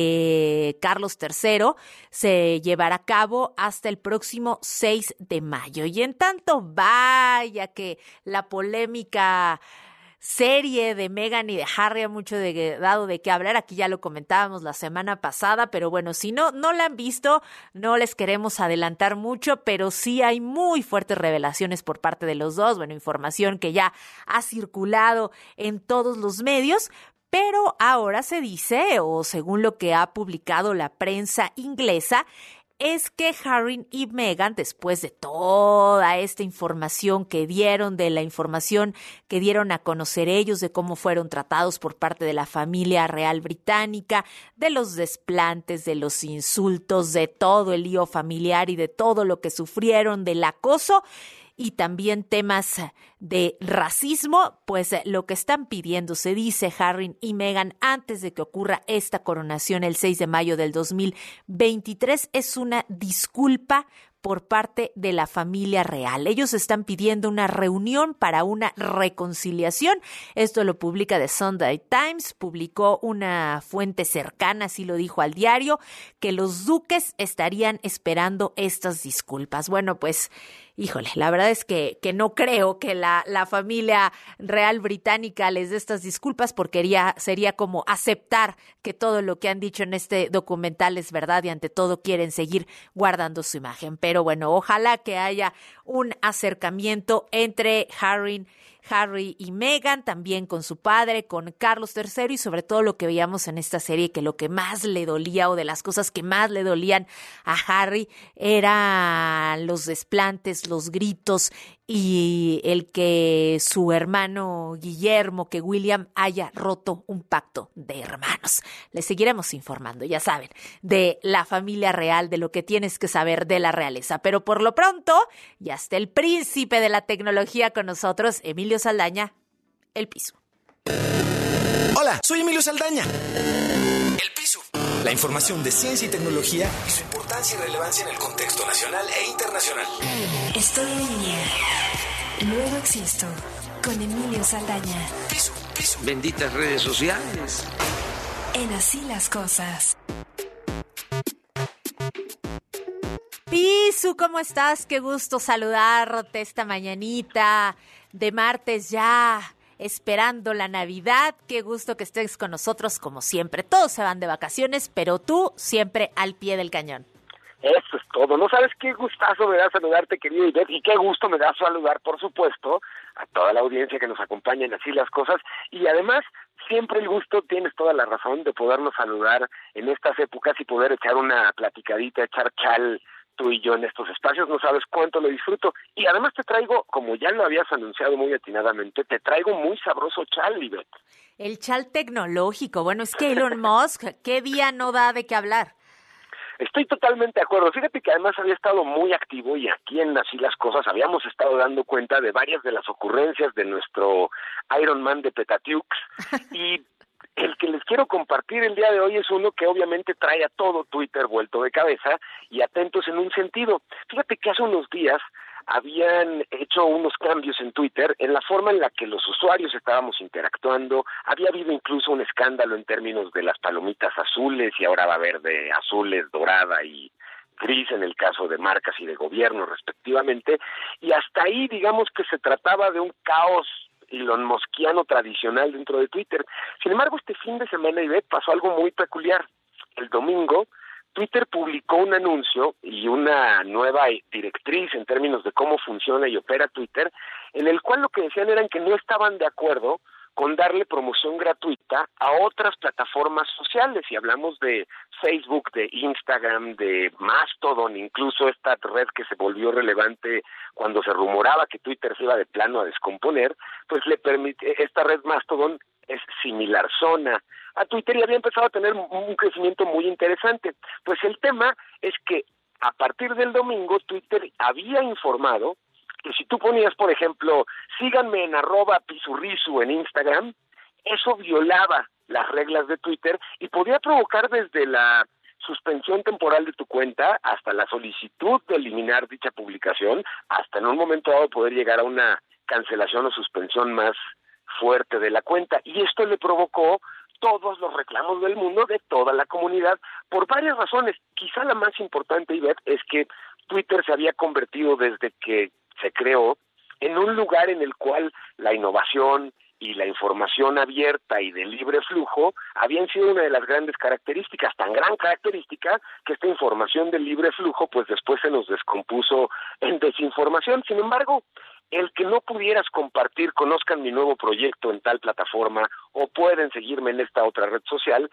de Carlos III se llevará a cabo hasta el próximo 6 de mayo. Y en tanto, vaya que la polémica serie de Meghan y de Harry ha mucho dado de qué hablar. Aquí ya lo comentábamos la semana pasada, pero bueno, si no la han visto, no les queremos adelantar mucho, pero sí hay muy fuertes revelaciones por parte de los dos. Bueno, información que ya ha circulado en todos los medios. Pero ahora se dice, o según lo que ha publicado la prensa inglesa, es que Harry y Meghan, después de toda esta información que dieron, de la información que dieron a conocer ellos, de cómo fueron tratados por parte de la familia real británica, de los desplantes, de los insultos, de todo el lío familiar y de todo lo que sufrieron, del acoso, y también temas de racismo, pues lo que están pidiendo, se dice Harry y Meghan, antes de que ocurra esta coronación el 6 de mayo del 2023, es una disculpa por parte de la familia real. Ellos están pidiendo una reunión para una reconciliación. Esto lo publica The Sunday Times, publicó una fuente cercana, así lo dijo al diario, que los duques estarían esperando estas disculpas. Bueno, pues, híjole, la verdad es que no creo que la familia real británica les dé estas disculpas, porque sería como aceptar que todo lo que han dicho en este documental es verdad y ante todo quieren seguir guardando su imagen. Pero bueno, ojalá que haya un acercamiento entre Harry y Meghan, también con su padre, con Carlos III, y sobre todo lo que veíamos en esta serie, que lo que más le dolía, o de las cosas que más le dolían a Harry, eran los desplantes, los gritos y el que su hermano Guillermo, que William, haya roto un pacto de hermanos. Les seguiremos informando, ya saben, de la familia real, de lo que tienes que saber de la realeza. Pero por lo pronto, ya está el príncipe de la tecnología con nosotros, Emilio Saldaña, El Pisu.
Hola, soy Emilio Saldaña. El Pisu. La información de ciencia y tecnología y su importancia y relevancia en el contexto nacional e internacional.
Estoy en línea. Luego existo. Con Emilio Saldaña.
Pisu.
Benditas redes sociales.
En Así las cosas.
Pisu, ¿cómo estás? Qué gusto saludarte esta mañanita de martes ya, esperando la Navidad. Qué gusto que estés con nosotros como siempre. Todos se van de vacaciones, pero tú siempre al pie del cañón.
Eso es todo. No sabes qué gustazo me da saludarte, querido Ivette, y qué gusto me da saludar, por supuesto, a toda la audiencia que nos acompaña en Así las Cosas. Y además, siempre el gusto, tienes toda la razón, de podernos saludar en estas épocas y poder echar una platicadita, echar chal tú y yo en estos espacios. No sabes cuánto lo disfruto. Y además te traigo, como ya lo habías anunciado muy atinadamente, te traigo muy sabroso chal, Ivette.
El chal tecnológico. Bueno, es que Elon Musk, ¿qué día no da de qué hablar?
Estoy totalmente de acuerdo. Fíjate que además había estado muy activo y aquí en Así las Cosas habíamos estado dando cuenta de varias de las ocurrencias de nuestro Iron Man de Petatiux y el que les quiero compartir el día de hoy es uno que obviamente trae a todo Twitter vuelto de cabeza y atentos en un sentido. Fíjate que hace unos días habían hecho unos cambios en Twitter en la forma en la que los usuarios estábamos interactuando. Había habido incluso un escándalo en términos de las palomitas azules y ahora va a haber de azules, dorada y gris en el caso de marcas y de gobierno respectivamente. Y hasta ahí digamos que se trataba de un caos Elon Muskiano tradicional dentro de Twitter. Sin embargo, este fin de semana, Ivette, pasó algo muy peculiar. El domingo, Twitter publicó un anuncio y una nueva directriz en términos de cómo funciona y opera Twitter, en el cual lo que decían eran que no estaban de acuerdo con darle promoción gratuita a otras plataformas sociales, y hablamos de Facebook, de Instagram, de Mastodon, incluso esta red que se volvió relevante cuando se rumoraba que Twitter se iba de plano a descomponer, pues le permite, esta red Mastodon es similar zona a Twitter y había empezado a tener un crecimiento muy interesante. Pues el tema es que a partir del domingo Twitter había informado que si tú ponías, por ejemplo, síganme en @pisurrisu en Instagram, eso violaba las reglas de Twitter y podía provocar desde la suspensión temporal de tu cuenta hasta la solicitud de eliminar dicha publicación, hasta en un momento dado poder llegar a una cancelación o suspensión más fuerte de la cuenta. Y esto le provocó todos los reclamos del mundo, de toda la comunidad, por varias razones. Quizá la más importante, Ivette, es que Twitter se había convertido desde que se creó en un lugar en el cual la innovación y la información abierta y de libre flujo habían sido una de las grandes características, tan gran característica que esta información de libre flujo pues después se nos descompuso en desinformación. Sin embargo, el que no pudieras compartir, conozcan mi nuevo proyecto en tal plataforma o pueden seguirme en esta otra red social,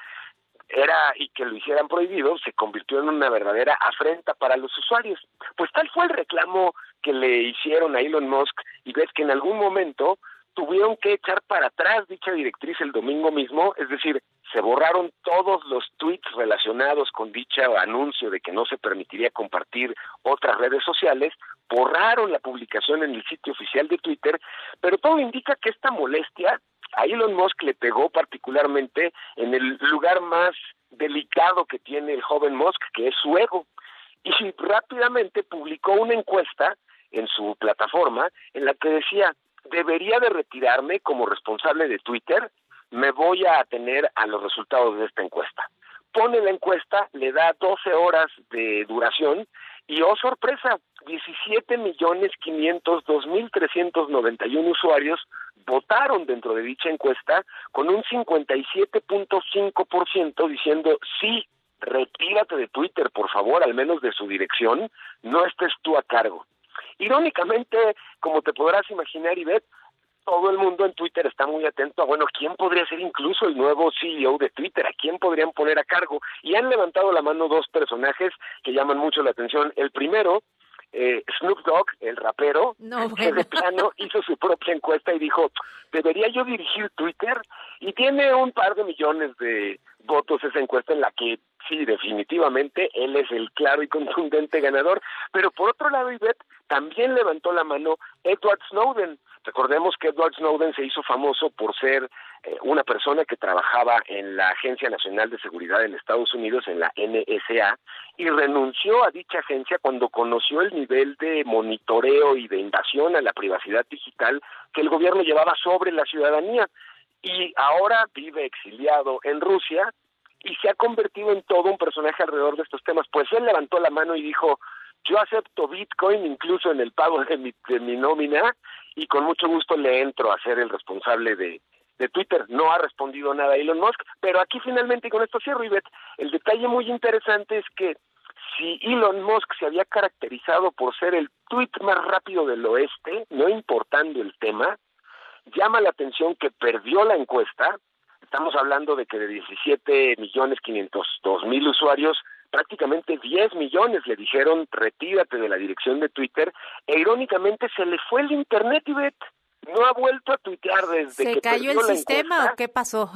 y que lo hicieran prohibido, se convirtió en una verdadera afrenta para los usuarios. Pues tal fue el reclamo que le hicieron a Elon Musk, y ves que en algún momento tuvieron que echar para atrás dicha directriz el domingo mismo, es decir, se borraron todos los tweets relacionados con dicho anuncio de que no se permitiría compartir otras redes sociales, borraron la publicación en el sitio oficial de Twitter, pero todo indica que esta molestia a Elon Musk le pegó particularmente en el lugar más delicado que tiene el joven Musk, que es su ego, y rápidamente publicó una encuesta en su plataforma en la que decía: debería de retirarme como responsable de Twitter, me voy a atener a los resultados de esta encuesta. Pone la encuesta, le da 12 horas de duración y, oh sorpresa, 17.502.391 usuarios votaron dentro de dicha encuesta con un 57.5% diciendo sí, retírate de Twitter, por favor, al menos de su dirección, no estés tú a cargo. Irónicamente, como te podrás imaginar, Ivette, todo el mundo en Twitter está muy atento a, bueno, ¿quién podría ser incluso el nuevo CEO de Twitter? ¿A quién podrían poner a cargo? Y han levantado la mano dos personajes que llaman mucho la atención. El primero, Snoop Dogg, el rapero, que de plano hizo su propia encuesta y dijo, ¿debería yo dirigir Twitter? Y tiene un par de millones de votos esa encuesta en la que sí, definitivamente, él es el claro y contundente ganador. Pero por otro lado, Ivette, también levantó la mano Edward Snowden. Recordemos que Edward Snowden se hizo famoso por ser una persona que trabajaba en la Agencia Nacional de Seguridad en Estados Unidos, en la NSA, y renunció a dicha agencia cuando conoció el nivel de monitoreo y de invasión a la privacidad digital que el gobierno llevaba sobre la ciudadanía. Y ahora vive exiliado en Rusia y se ha convertido en todo un personaje alrededor de estos temas. Pues él levantó la mano y dijo, yo acepto Bitcoin incluso en el pago de mi nómina y con mucho gusto le entro a ser el responsable de Twitter. No ha respondido nada Elon Musk, pero aquí finalmente, y con esto cierro, Ivette, el detalle muy interesante es que si Elon Musk se había caracterizado por ser el tuit más rápido del oeste, no importando el tema, llama la atención que perdió la encuesta. Estamos hablando de que de 17.502.000 usuarios, prácticamente 10 millones le dijeron retírate de la dirección de Twitter, e irónicamente se le fue el internet, Ivette. No ha vuelto a tuitear desde que
¿Se cayó el sistema
encuesta.
o qué pasó?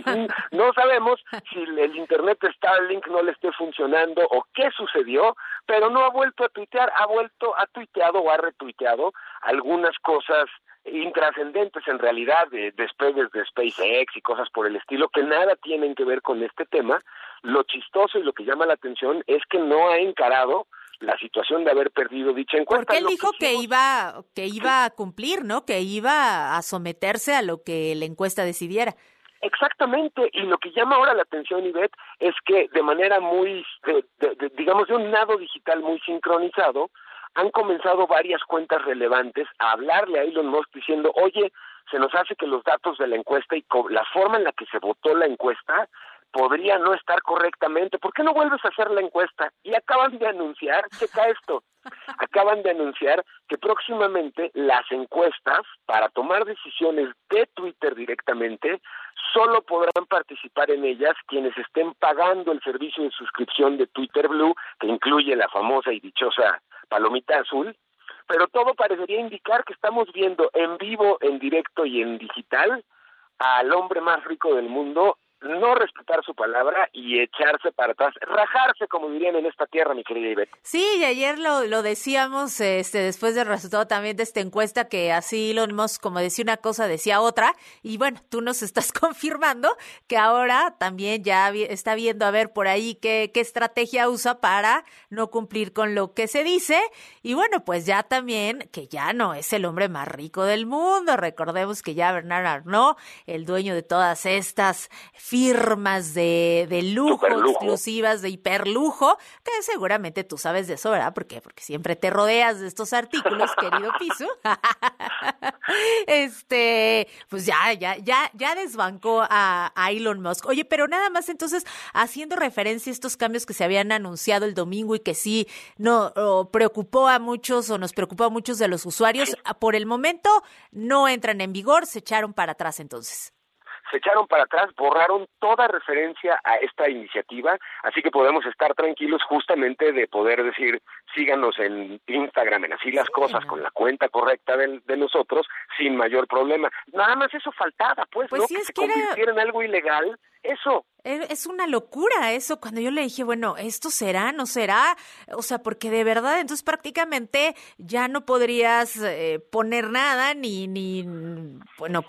No sabemos si el internet de Starlink no le esté funcionando o qué sucedió, pero no ha vuelto a tuitear, ha tuiteado o ha retuiteado algunas cosas intrascendentes en realidad, de despegues de SpaceX y cosas por el estilo que nada tienen que ver con este tema. Lo chistoso y lo que llama la atención es que no ha encarado la situación de haber perdido dicha encuesta.
Porque él dijo que iba a cumplir, ¿no? Que iba a someterse a lo que la encuesta decidiera.
Exactamente, y lo que llama ahora la atención, Ivette, es que de manera muy, digamos, de un nado digital muy sincronizado, han comenzado varias cuentas relevantes a hablarle a Elon Musk diciendo, oye, se nos hace que los datos de la encuesta y la forma en la que se votó la encuesta podría no estar correctamente. ¿Por qué no vuelves a hacer la encuesta? Y acaban de anunciar, checa esto, acaban de anunciar que próximamente las encuestas para tomar decisiones de Twitter directamente solo podrán participar en ellas quienes estén pagando el servicio de suscripción de Twitter Blue, que incluye la famosa y dichosa palomita azul, pero todo parecería indicar que estamos viendo en vivo, en directo y en digital al hombre más rico del mundo no respetar su palabra y echarse para atrás, rajarse, como dirían en esta tierra, mi querida Ivette.
Sí, y ayer lo decíamos después del resultado también de esta encuesta, que así Elon Musk, como decía una cosa, decía otra, y bueno, tú nos estás confirmando que ahora también ya está viendo a ver por ahí qué estrategia usa para no cumplir con lo que se dice, y bueno, pues ya también, que ya no es el hombre más rico del mundo, recordemos que ya Bernard Arnault, el dueño de todas estas firmas de lujo, exclusivas, de hiperlujo, que seguramente tú sabes de eso, ¿verdad? Porque siempre te rodeas de estos artículos, querido Pisu. Pues ya desbancó a Elon Musk. Oye, pero nada más entonces, haciendo referencia a estos cambios que se habían anunciado el domingo y que sí preocupó a muchos o nos preocupó a muchos de los usuarios, por el momento no entran en vigor, se echaron para atrás entonces.
Se echaron para atrás, borraron toda referencia a esta iniciativa, así que podemos estar tranquilos justamente de poder decir, síganos en Instagram, en Así las Cosas, con la cuenta correcta de nosotros, sin mayor problema. Nada más eso faltaba, pues ¿no?
Sí,
que se convirtiera en algo ilegal, eso.
Es una locura eso, cuando yo le dije, bueno, ¿esto será, no será? O sea, porque de verdad, entonces prácticamente ya no podrías poner nada, ni bueno,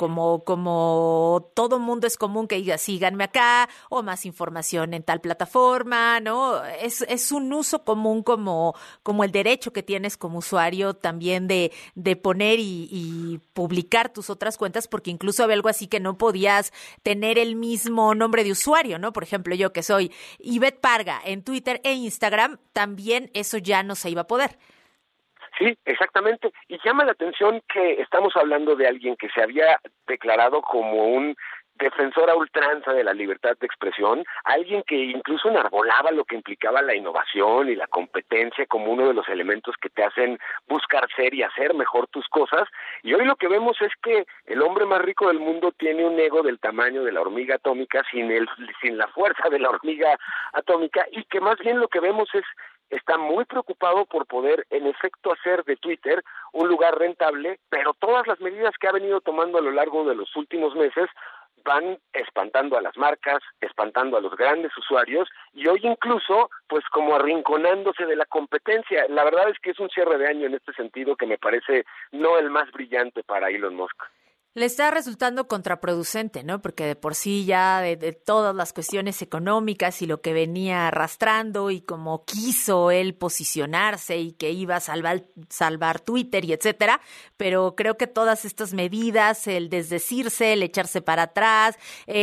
como todo mundo es común que diga, síganme acá, o más información en tal plataforma, ¿no? Es un uso común como el derecho que tienes como usuario también de poner y publicar tus otras cuentas, porque incluso había algo así que no podías tener el mismo nombre de usuario, ¿no? Por ejemplo, yo que soy Ivette Parga en Twitter e Instagram, también eso ya no se iba a poder.
Sí, exactamente. Y llama la atención que estamos hablando de alguien que se había declarado como un defensor a ultranza de la libertad de expresión, alguien que incluso enarbolaba lo que implicaba la innovación y la competencia como uno de los elementos que te hacen buscar ser y hacer mejor tus cosas, y hoy lo que vemos es que el hombre más rico del mundo tiene un ego del tamaño de la hormiga atómica sin la fuerza de la hormiga atómica, y que más bien lo que vemos es está muy preocupado por poder, en efecto, hacer de Twitter un lugar rentable, pero todas las medidas que ha venido tomando a lo largo de los últimos meses van espantando a las marcas, espantando a los grandes usuarios y hoy incluso, pues como arrinconándose de la competencia. La verdad es que es un cierre de año en este sentido que me parece no el más brillante para Elon Musk.
Le está resultando contraproducente, ¿no? Porque de por sí ya de todas las cuestiones económicas y lo que venía arrastrando y como quiso él posicionarse y que iba a salvar Twitter y etcétera, pero creo que todas estas medidas, el desdecirse, el echarse para atrás,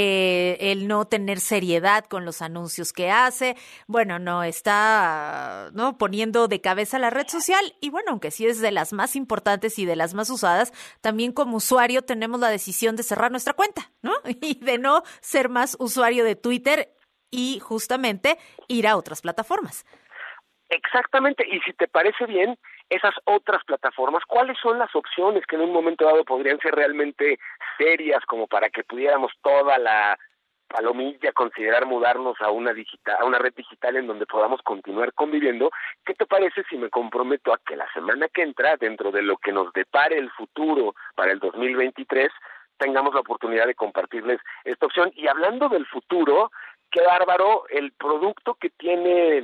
el no tener seriedad con los anuncios que hace, bueno, no está, ¿no?, poniendo de cabeza la red social y bueno, aunque sí es de las más importantes y de las más usadas, también como usuario tenemos la decisión de cerrar nuestra cuenta, ¿no? Y de no ser más usuario de Twitter y justamente ir a otras plataformas.
Exactamente, y si te parece bien, esas otras plataformas, ¿cuáles son las opciones que en un momento dado podrían ser realmente serias como para que pudiéramos toda la palomilla considerar mudarnos a una red digital en donde podamos continuar conviviendo? ¿Qué te parece si me comprometo a que la semana que entra, dentro de lo que nos depare el futuro para el 2023, tengamos la oportunidad de compartirles esta opción? Y hablando del futuro, qué bárbaro el producto que tiene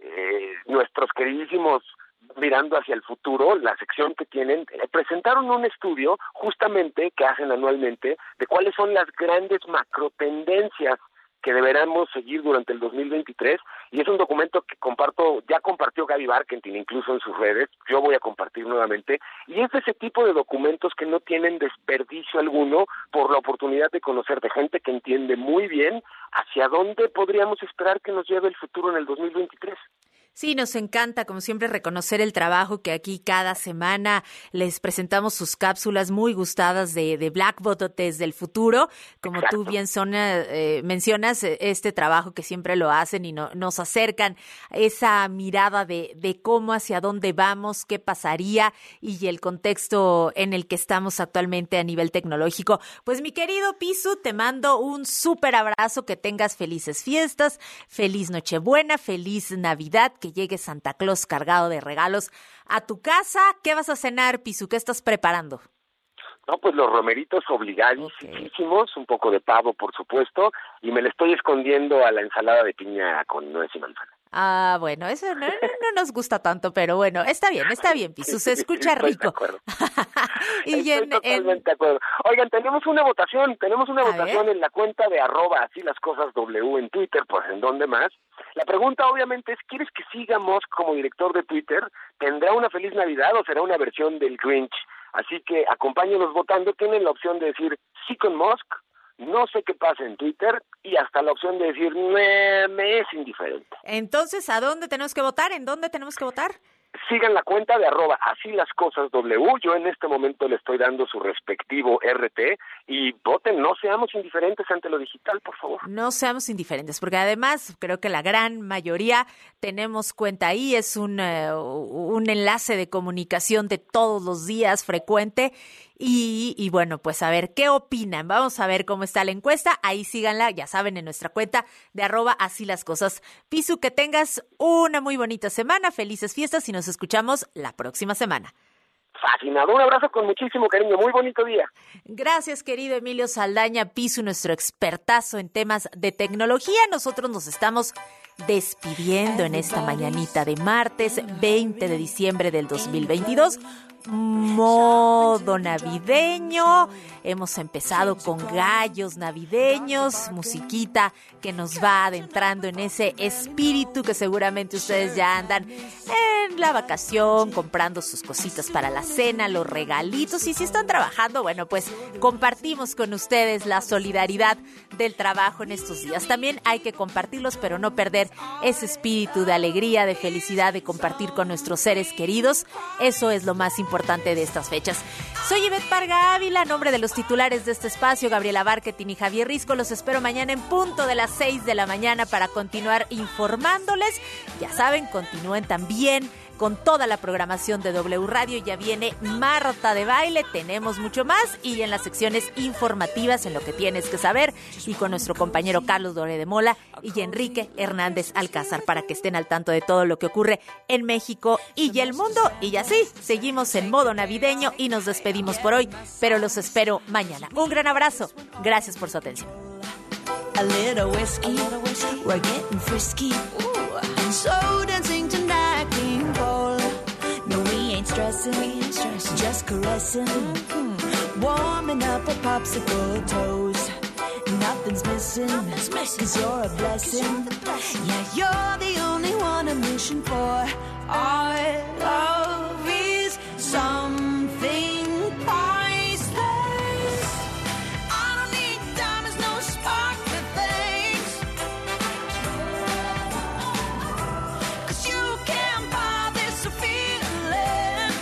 nuestros queridísimos Mirando hacia el Futuro, la sección que tienen, presentaron un estudio justamente que hacen anualmente de cuáles son las grandes macrotendencias que deberemos seguir durante el 2023, y es un documento que ya compartió Gaby Barkentin incluso en sus redes, yo voy a compartir nuevamente, y es de ese tipo de documentos que no tienen desperdicio alguno por la oportunidad de conocer de gente que entiende muy bien hacia dónde podríamos esperar que nos lleve el futuro en el 2023.
Sí, nos encanta, como siempre, reconocer el trabajo que aquí cada semana les presentamos sus cápsulas muy gustadas de Blackbot desde el futuro. Como Exacto. Tú bien mencionas, este trabajo que siempre lo hacen y nos acercan esa mirada de cómo, hacia dónde vamos, qué pasaría y el contexto en el que estamos actualmente a nivel tecnológico. Pues mi querido Pisu, te mando un súper abrazo, que tengas felices fiestas, feliz Nochebuena, feliz Navidad, que llegue Santa Claus cargado de regalos a tu casa. ¿Qué vas a cenar, Pisu? ¿Qué estás preparando?
No, pues los romeritos obligadísimos, un poco de pavo, por supuesto, y me le estoy escondiendo a la ensalada de piña con nuez y manzana.
Ah, bueno, eso no nos gusta tanto, pero bueno, está bien, Pisu, se escucha rico.
Estoy de acuerdo. Estoy totalmente de acuerdo. Oigan, tenemos una votación en la cuenta de @asílascosasw en Twitter, pues en dónde más. La pregunta obviamente es, ¿quieres que siga Musk como director de Twitter? ¿Tendrá una feliz Navidad o será una versión del Grinch? Así que acompáñenos votando, tienen la opción de decir sí con Musk, no sé qué pasa en Twitter, y hasta la opción de decir me es indiferente.
Entonces, ¿a dónde tenemos que votar? ¿En dónde tenemos que votar?
Sigan la cuenta de @asílascosasw. Yo en este momento le estoy dando su respectivo RT y voten, no seamos indiferentes ante lo digital, por favor.
No seamos indiferentes, porque además creo que la gran mayoría tenemos cuenta ahí, es un enlace de comunicación de todos los días frecuente. Y bueno, pues a ver, ¿qué opinan? Vamos a ver cómo está la encuesta. Ahí síganla, ya saben, en nuestra cuenta de @asílascosas. Pisu, que tengas una muy bonita semana, felices fiestas y nos escuchamos la próxima semana.
Fascinado, un abrazo con muchísimo cariño, muy bonito día.
Gracias, querido Emilio Saldaña Pisu, nuestro expertazo en temas de tecnología. Nosotros nos estamos despidiendo en esta mañanita de martes 20 de diciembre del 2022. Modo navideño, hemos empezado con gallos navideños, musiquita que nos va adentrando en ese espíritu que seguramente ustedes ya andan en la vacación, comprando sus cositas para la cena, los regalitos, y si están trabajando, bueno, pues compartimos con ustedes la solidaridad del trabajo en estos días. También hay que compartirlos, pero no perder ese espíritu de alegría, de felicidad, de compartir con nuestros seres queridos. Eso es lo más importante de estas fechas. Soy Ivette Parga Ávila, a nombre de los titulares de este espacio, Gabriela Barkentin y Javier Risco. Los espero mañana en punto de las 6 de la mañana para continuar informándoles. Ya saben, continúen también con toda la programación de W Radio. Ya viene Marta de Baile, tenemos mucho más, y en las secciones informativas, en lo que tienes que saber, y con nuestro compañero Carlos Doré de Mola y Enrique Hernández Alcázar, para que estén al tanto de todo lo que ocurre en México y el mundo. Y así seguimos en modo navideño y nos despedimos por hoy, pero los espero mañana. Un gran abrazo, gracias por su atención.
A little whiskey, we're getting frisky. Ooh, so dancing tonight, King Cole. No, we ain't stressing, just caressing. warming up a popsicle toast. Nothing's missing, 'cause you're a blessing. Yeah, you're the only one I'm wishing for. Our love is something priceless. I don't need diamonds, no sparkly things, 'cause you can't buy this feeling.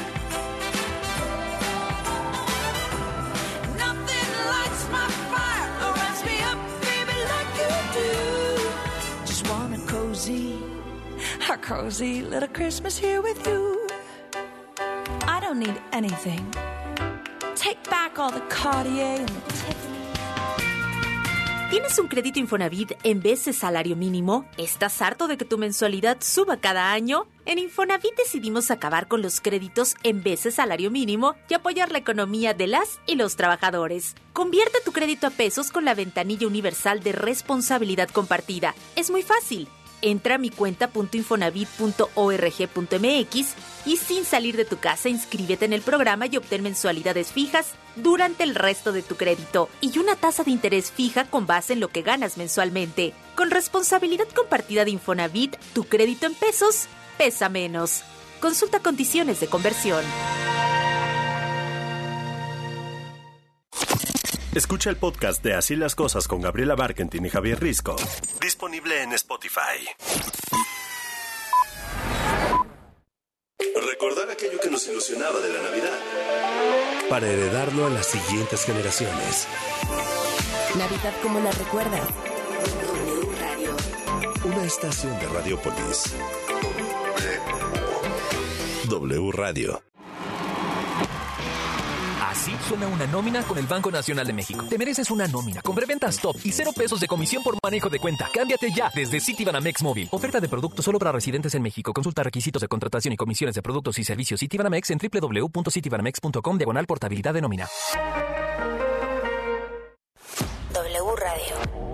Nothing lights my fire or lights me up, baby, like you do. Just want a cozy little Christmas here with you. I don't need anything. Take back all the Cartier and the Tiffany.
¿Tienes un crédito Infonavit en vez de salario mínimo? ¿Estás harto de que tu mensualidad suba cada año? En Infonavit decidimos acabar con los créditos en vez de salario mínimo y apoyar la economía de las y los trabajadores. Convierte tu crédito a pesos con la ventanilla universal de responsabilidad compartida. Es muy fácil. Entra a mi cuenta.infonavit.org.mx y sin salir de tu casa inscríbete en el programa y obtén mensualidades fijas durante el resto de tu crédito y una tasa de interés fija con base en lo que ganas mensualmente. Con responsabilidad compartida de Infonavit, tu crédito en pesos pesa menos. Consulta condiciones de conversión.
Escucha el podcast de Así las Cosas con Gabriela Barkentin y Javier Risco. Disponible en Spotify. Recordar aquello que nos ilusionaba de la Navidad, para heredarlo a las siguientes generaciones.
Navidad como la recuerdas. W Radio.
Una estación de Radiopolis. W Radio.
Así suena una nómina con el Banco Nacional de México. Te mereces una nómina con preventas top y 0 pesos de comisión por manejo de cuenta. Cámbiate ya desde Citibanamex Móvil. Oferta de producto solo para residentes en México. Consulta requisitos de contratación y comisiones de productos y servicios Citibanamex en www.citibanamex.com/portabilidad de nómina.
W Radio.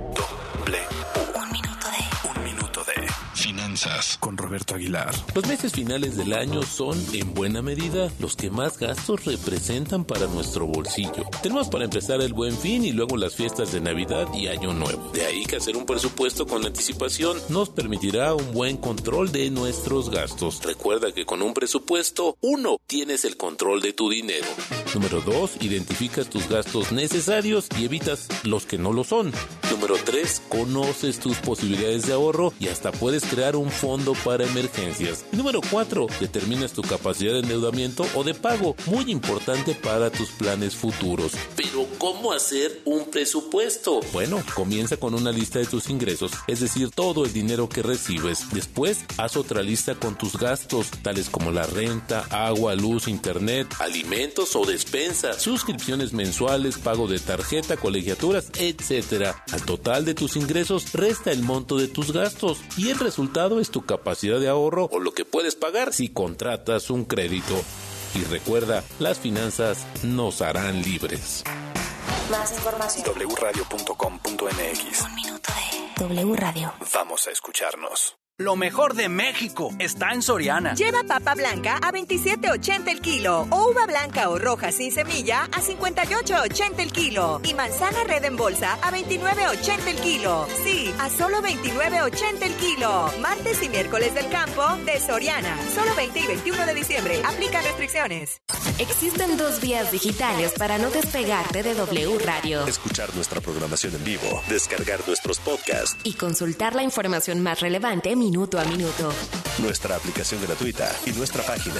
Un minuto de finanzas con Roberto Aguilar.
Los meses finales del año son, en buena medida, los que más gastos representan para nuestro bolsillo. Tenemos para empezar el Buen Fin y luego las fiestas de Navidad y Año Nuevo. De ahí que hacer un presupuesto con anticipación nos permitirá un buen control de nuestros gastos. Recuerda que con un presupuesto, 1. Tienes el control de tu dinero. Número 2. Identificas tus gastos necesarios y evitas los que no lo son. Número 3. Conoces tus posibilidades de ahorro y hasta puedes crear un fondo para emergencias. Y número 4. Determinas tu capacidad de endeudamiento o de pago, muy importante para tus planes futuros. Pero, ¿cómo hacer un presupuesto? Bueno, comienza con una lista de tus ingresos, es decir, todo el dinero que recibes. Después, haz otra lista con tus gastos, tales como la renta, agua, luz, internet, alimentos o despensa, suscripciones mensuales, pago de tarjeta, colegiaturas, etc. Al total de tus ingresos, resta el monto de tus gastos y el resultado es tu capacidad de ahorro o lo que puedes pagar si contratas un crédito. Y recuerda, las finanzas nos harán libres.
Más información.
wradio.com.mx.
Un minuto de W Radio.
Vamos a escucharnos.
Lo mejor de México está en Soriana.
Lleva papa blanca a $27.80 el kilo o uva blanca o roja sin semilla a $58.80 el kilo y manzana red en bolsa a $29.80 el kilo. Sí, a solo $29.80 el kilo. Martes y miércoles del campo de Soriana. Solo 20 y 21 de diciembre. Aplica restricciones.
Existen 2 vías digitales para no despegarte de W Radio.
Escuchar nuestra programación en vivo, descargar nuestros podcasts
Y consultar la información más relevante minuto a minuto.
Nuestra aplicación gratuita y nuestra página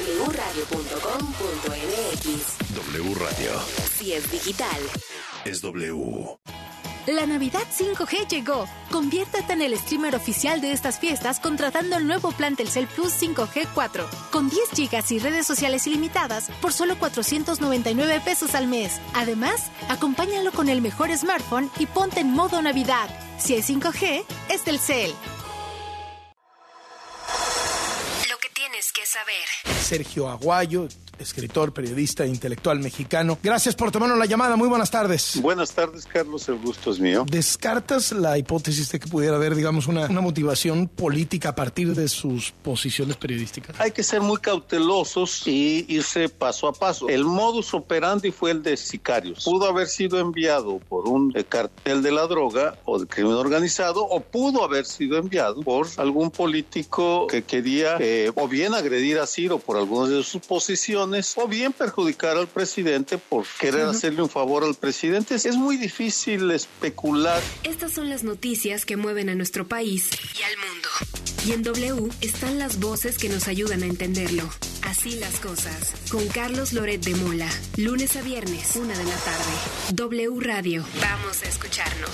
wradio.com.mx.
W Radio.
Si es digital,
Es W.
La Navidad 5G llegó. Conviértete en el streamer oficial de estas fiestas contratando el nuevo plan Telcel Plus 5G 4 con 10 gigas y redes sociales ilimitadas por solo $499 al mes. Además, acompáñalo con el mejor smartphone y ponte en modo Navidad. Si es 5G, es Telcel.
Lo que tienes que saber.
Sergio Aguayo, escritor, periodista, intelectual mexicano. Gracias por tomarnos la llamada. Muy buenas tardes.
Buenas tardes, Carlos. El gusto es mío.
¿Descartas la hipótesis de que pudiera haber, digamos, una motivación política a partir de sus posiciones periodísticas?
Hay que ser muy cautelosos y irse paso a paso. El modus operandi fue el de sicarios. Pudo haber sido enviado por un cartel de la droga o de crimen organizado, o pudo haber sido enviado por algún político que quería o bien agredir a Ciro por algunas de sus posiciones, o bien perjudicar al presidente por querer hacerle un favor al presidente. Es muy difícil especular.
Estas son las noticias que mueven a nuestro país y al mundo. Y en W están las voces que nos ayudan a entenderlo. Así las cosas. Con Carlos Loret de Mola. Lunes a viernes, 1 de la tarde. W Radio. Vamos a escucharnos.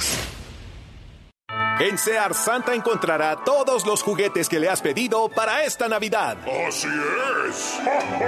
En Sears, Santa encontrará todos los juguetes que le has pedido para esta Navidad.
¡Así es!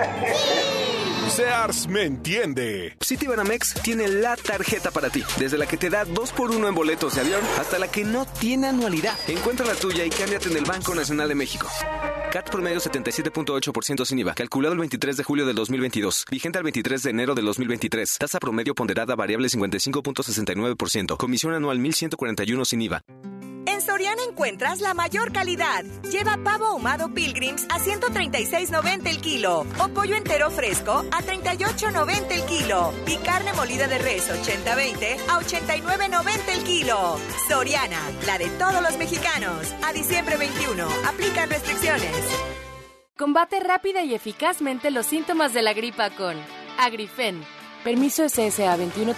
Sears me entiende.
Citibanamex tiene la tarjeta para ti, desde la que te da 2x1 en boletos de avión hasta la que no tiene anualidad. Encuentra la tuya y cámbiate en el Banco Nacional de México. CAT promedio 77.8% sin IVA, calculado el 23 de julio del 2022, vigente al 23 de enero del 2023. Tasa promedio ponderada variable 55.69%, comisión anual 1,141 sin IVA.
En Soriana encuentras la mayor calidad. Lleva pavo ahumado Pilgrims a $136.90 el kilo o pollo entero fresco a $38.90 el kilo y carne molida de res 80-20 a $89.90 el kilo. Soriana, la de todos los mexicanos. A diciembre 21, aplican restricciones.
Combate rápida y eficazmente los síntomas de la gripa con Agrifen. Permiso SSA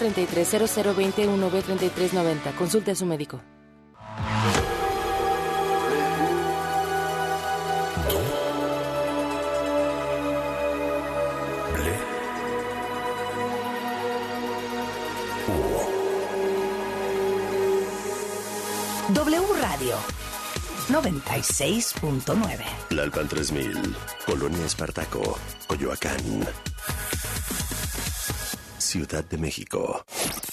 2133-0021B3390. Consulte a su médico.
W Radio 96.9.
Tlalpan 3000, Colonia Espartaco, Coyoacán, Ciudad de México.